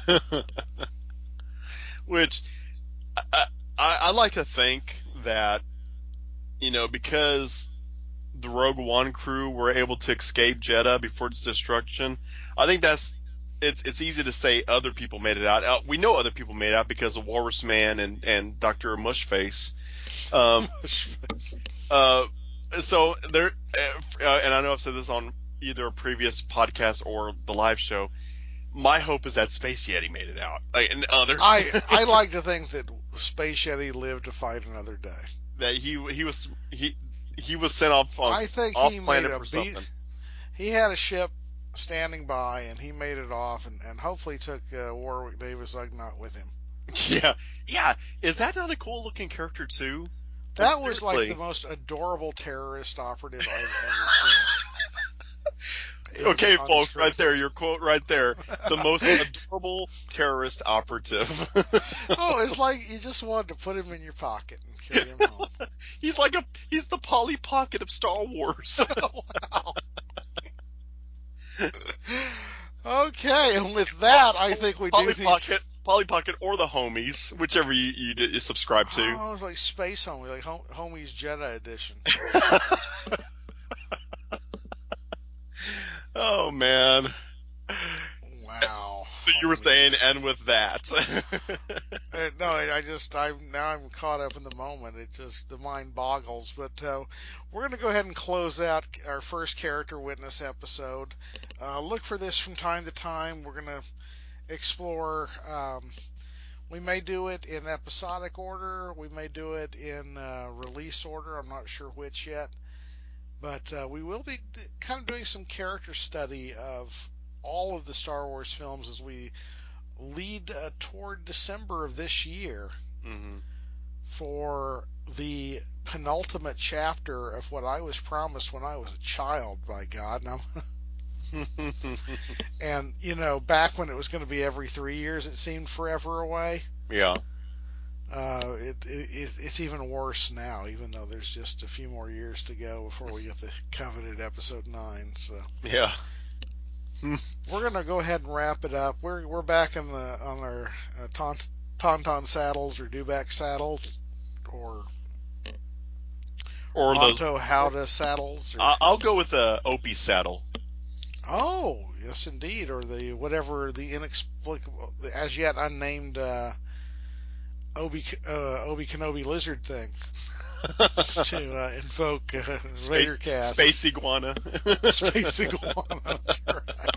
B: Which I, I I like to think that you know because the Rogue One crew were able to escape Jeddah before its destruction. I think that's it's it's easy to say other people made it out. Uh, we know other people made it out because of Walrus Man and and Doctor Mushface. Um, uh, so there, uh, and I know I've said this on either a previous podcast or the live show. My hope is that Space Yeti made it out, like, and others.
A: I I like to think that Space Yeti lived to fight another day.
B: That he he was he he was sent off on
A: I think
B: off
A: he made
B: planet
A: a
B: for
A: beat.
B: something.
A: He had a ship standing by, and he made it off, and, and hopefully took uh, Warwick Davis Ugnaught with him.
B: Yeah, yeah. Is that not a cool looking character too? Like
A: That was like the
B: seriously.
A: most adorable terrorist operative I've ever seen in,
B: Okay,
A: on
B: folks,
A: screen.
B: right there, your quote right there. The most adorable terrorist operative.
A: Oh, it's like you just wanted to put him in your pocket and carry him home.
B: He's like a he's the Polly Pocket of Star Wars.
A: Wow. Okay, and with that, I think we do
B: Polly
A: need to.
B: Pocket, Polly Pocket, or the homies, whichever you you, you subscribe to.
A: Oh, it's like Space Homie, like Hom- Homie's Jedi Edition.
B: Oh man.
A: Wow,
B: So you were saying,
A: homies.
B: and with that.
A: Uh, no, I I just I now I'm caught up in the moment. It just the mind boggles. But uh, we're going to go ahead and close out our first character witness episode. Uh, look for this from time to time. We're going to explore. Um, we may do it in episodic order. We may do it in uh, release order. I'm not sure which yet. But uh, we will be d- kind of doing some character study of all of the Star Wars films as we lead uh, toward December of this year
B: hmm
A: for the penultimate chapter of what I was promised when I was a child, by God. And, and you know, back when it was going to be every three years, it seemed forever away.
B: Yeah.
A: Uh, it, it, it's even worse now, even though there's just a few more years to go before we get the coveted episode nine. So
B: Yeah.
A: we're gonna go ahead and wrap it up. We're we're back in the on our uh, taunt, tauntaun saddles or dewback saddles or
B: Or those.
A: Ronto
B: Or,
A: Howda saddles or
B: I- I'll go with a Opie saddle.
A: oh yes indeed or the whatever the inexplicable the as yet unnamed uh, Obi uh, Obi Kenobi lizard thing to uh, invoke uh, Vader
B: Space
A: cast
B: space iguana.
A: space iguana. That's right.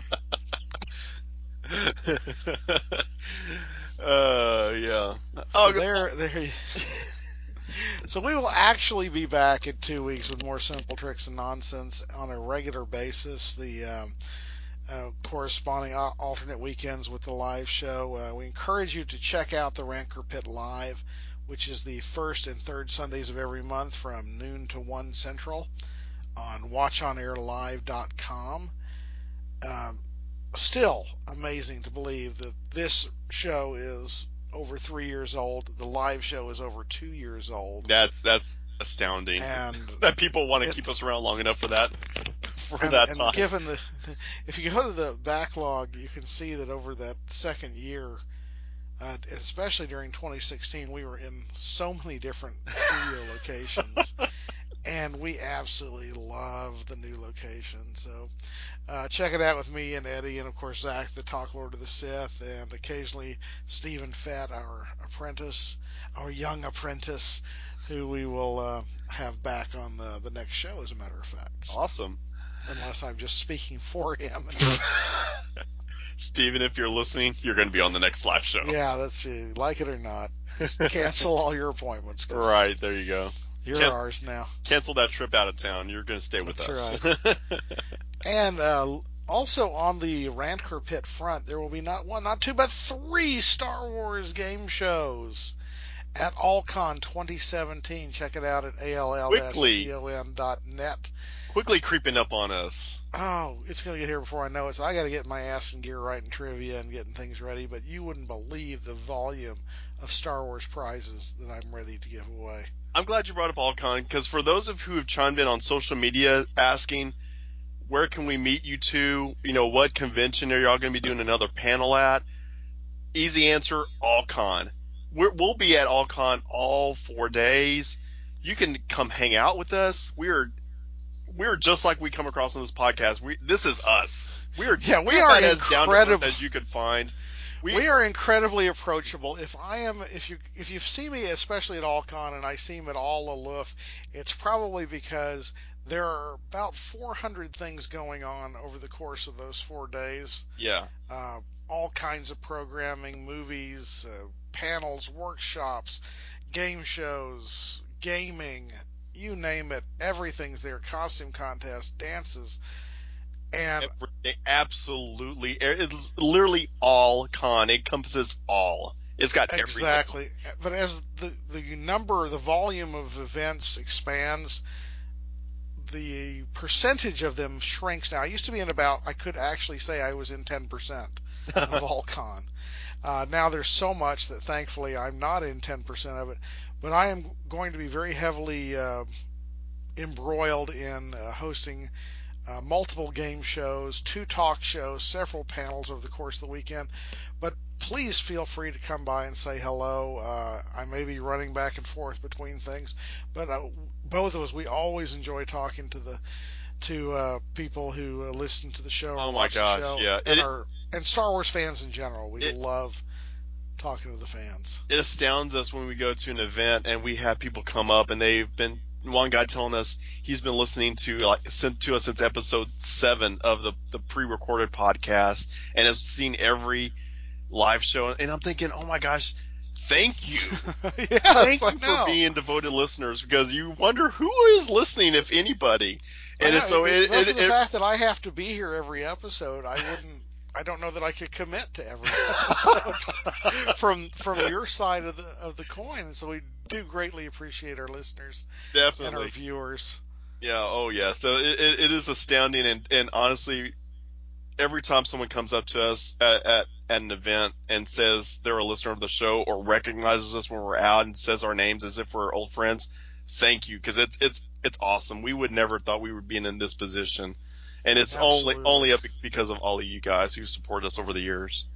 B: uh yeah.
A: So
B: Oh,
A: there there. So we will actually be back in two weeks with more simple tricks and nonsense on a regular basis. The um, uh, corresponding alternate weekends with the live show. Uh, we encourage you to check out the Rancor Pit Live, which is the first and third Sundays of every month from noon to one Central on watch on air live dot com. Um, still amazing to believe that this show is over three years old. The live show is over two years old.
B: that's that's astounding.
A: And
B: That people want to
A: it
B: keep us around long enough for that for
A: and
B: that
A: and
B: time.
A: given the if you go to the backlog, you can see that over that second year, uh, especially during twenty sixteen, we were in so many different studio locations, and we absolutely love the new location. So uh, check it out with me and Eddie, and of course Zach, the Talk Lord of the Sith, and occasionally Stephen Fett, our apprentice, our young apprentice, who we will uh, have back on the the next show. As a matter of fact, so,
B: Awesome.
A: unless I'm just speaking for him.
B: Steven, if you're listening, you're going to be on the next live show.
A: Yeah, that's it. Like it or not, just cancel all your appointments. 'Cause
B: Right, there you go.
A: you're
B: Can-
A: ours now.
B: Cancel that trip out of town. You're going to stay with
A: That's
B: us.
A: right. And uh, also on the Rancor Pit front, there will be not one, not two, but three Star Wars game shows at AllCon twenty seventeen. Check it out at A L L
B: Quickly,
A: con dot net.
B: quickly creeping up on us.
A: Oh, it's going to get here before I know it, so I got to get my ass in gear writing trivia and getting things ready, but you wouldn't believe the volume of Star Wars prizes that I'm ready to give away.
B: I'm glad you brought up AllCon, because for those of who have chimed in on social media asking, where can we meet you two? You know, what convention are y'all going to be doing another panel at? Easy answer, AllCon. We're, we'll be at AllCon all four days. You can come hang out with us. We're we're just like we come across on this podcast. We this is us. We're
A: Yeah, we
B: we're
A: are
B: about as down to earth
A: incredible.
B: as you could find. We,
A: We are incredibly approachable. If I am, if you if you see me, especially at AllCon, and I seem at all aloof, it's probably because there are about four hundred things going on over the course of those four days.
B: yeah.
A: Uh, all kinds of programming, movies, uh, panels, workshops, game shows, gaming, you name it. Everything's there. Costume contests, dances, and
B: Everything, absolutely. It's literally all con. It encompasses all. It's got everything.
A: exactly. But as the the number, the volume of events expands, the percentage of them shrinks. Now, I used to be in about, I could actually say I was in ten percent of all con. Uh, now there's so much that thankfully I'm not in ten percent of it, but I am going to be very heavily uh, embroiled in uh, hosting uh, multiple game shows, two talk shows, several panels over the course of the weekend. But please feel free to come by and say hello. Uh, I may be running back and forth between things, but uh, both of us, we always enjoy talking to the to uh, people who uh, listen to the show or
B: Oh my
A: watch
B: gosh,
A: the show,
B: yeah.
A: and
B: It,
A: are and Star Wars fans in general. We
B: it,
A: love talking to the fans.
B: it astounds us when we go to an event and we have people come up and they've been, one guy telling us he's been listening to like sent to us since episode seven of the the pre-recorded podcast and has seen every live show, and I'm thinking, oh my gosh, thank you.
A: Yes,
B: Thank
A: I
B: you for
A: know.
B: being devoted listeners, because you wonder who is listening, if anybody.
A: I
B: And
A: know.
B: it's so
A: If
B: it,
A: not
B: it,
A: for the
B: it
A: fact that I have to be here every episode, I wouldn't. I don't know that I could commit to every episode from from your side of the of the coin. And so we do greatly appreciate our listeners and our
B: definitely,
A: viewers.
B: yeah, oh yeah. So it, it, it is astounding, and and honestly, every time someone comes up to us at, at, at an event and says they're a listener of the show or recognizes us when we're out and says our names as if we're old friends, thank you, because it's it's it's awesome. We would never thought we would be in this position, and it's only
A: Absolutely.
B: only up because of all of you guys who support us over the years.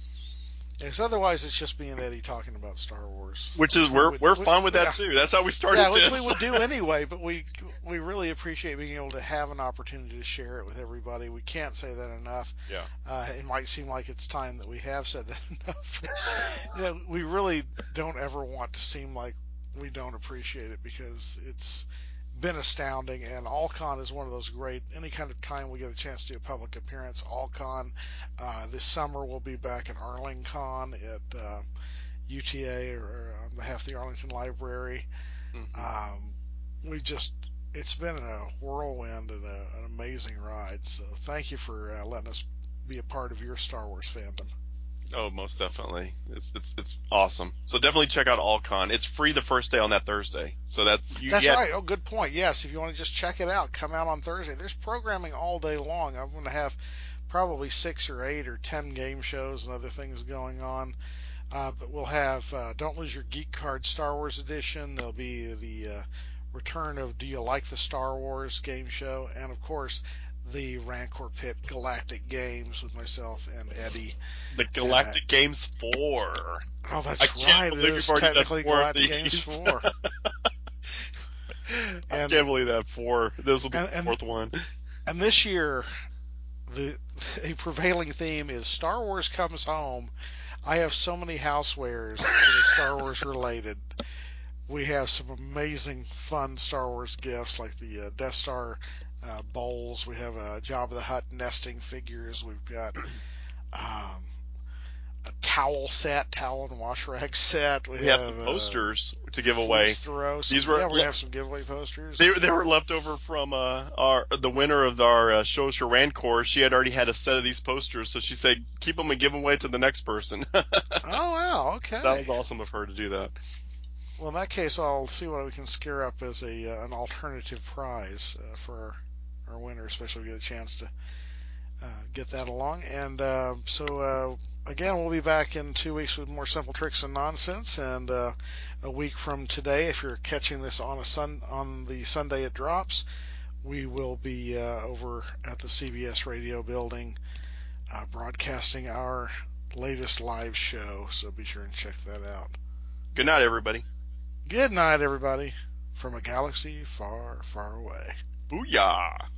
A: Because otherwise, it's just me and Eddie talking about Star Wars.
B: Which is
A: we
B: we're
A: would-
B: we're
A: we-
B: fine with
A: yeah.
B: that too. That's how we started
A: Yeah, which
B: this.
A: we would do anyway, but we we really appreciate being able to have an opportunity to share it with everybody. We can't say that enough.
B: Yeah.
A: Uh, it might seem like it's time that we have said that enough. You know, we really don't ever want to seem like we don't appreciate it, because it's been astounding, and AllCon is one of those great, any kind of time we get a chance to do a public appearance, AllCon. Uh, this summer we'll be back at ArlingCon at uh, U T A, or, or on behalf of the Arlington Library.
B: Mhm.
A: Um, we just, it's been a whirlwind and a, an amazing ride. So thank you for uh, letting us be a part of your Star Wars fandom.
B: Oh, most definitely. It's it's it's awesome. So definitely check out AllCon. It's free the first day on that Thursday. So that you
A: That's
B: yeah,
A: right. Oh, good point. Yes, if you want to just check it out, come out on Thursday. There's programming all day long. I'm going to have probably six or eight or ten game shows and other things going on. Uh, but we'll have uh, Don't Lose Your Geek Card Star Wars Edition. There'll be the uh, return of Do You Like the Star Wars game show, and of course the Rancor Pit Galactic Games with myself and Eddie.
B: the Galactic uh, Games four.
A: Oh, that's
B: I can't
A: right. It
B: believe
A: is
B: you've already
A: technically
B: done four of
A: Galactic Games
B: these.
A: four.
B: I
A: And
B: can't believe that. Four. This will be
A: and
B: the
A: and,
B: fourth one.
A: and this year, the a prevailing theme is Star Wars comes home. I have so many housewares that are Star Wars related. We have some amazing, fun Star Wars gifts like the uh, Death Star uh, bowls. We have a Jabba the Hutt nesting figures. We've got um, a towel set, towel and wash rag set. We
B: We have some
A: have uh,
B: posters to give away.
A: fleece throw. Some,
B: These were
A: yeah, we're gonna have some giveaway posters.
B: they they were left over from uh, our the winner of our uh, shows for Rancor. She had already had a set of these posters, so she said keep them and give them away to the next person.
A: Oh wow,
B: That
A: okay.
B: was awesome of her to do that.
A: Well, in that case, I'll see what we can scare up as a uh, an alternative prize uh, for our, our winner, especially if we get a chance to uh, get that along. And uh, so, uh, again, we'll be back in two weeks with more simple tricks and nonsense. And uh, a week from today, if you're catching this on a sun on the Sunday it drops, we will be uh, over at the C B S Radio building uh, broadcasting our latest live show. So be sure and check that out.
B: Good night, everybody.
A: Good night, everybody, from a galaxy far, far away.
B: Booyah!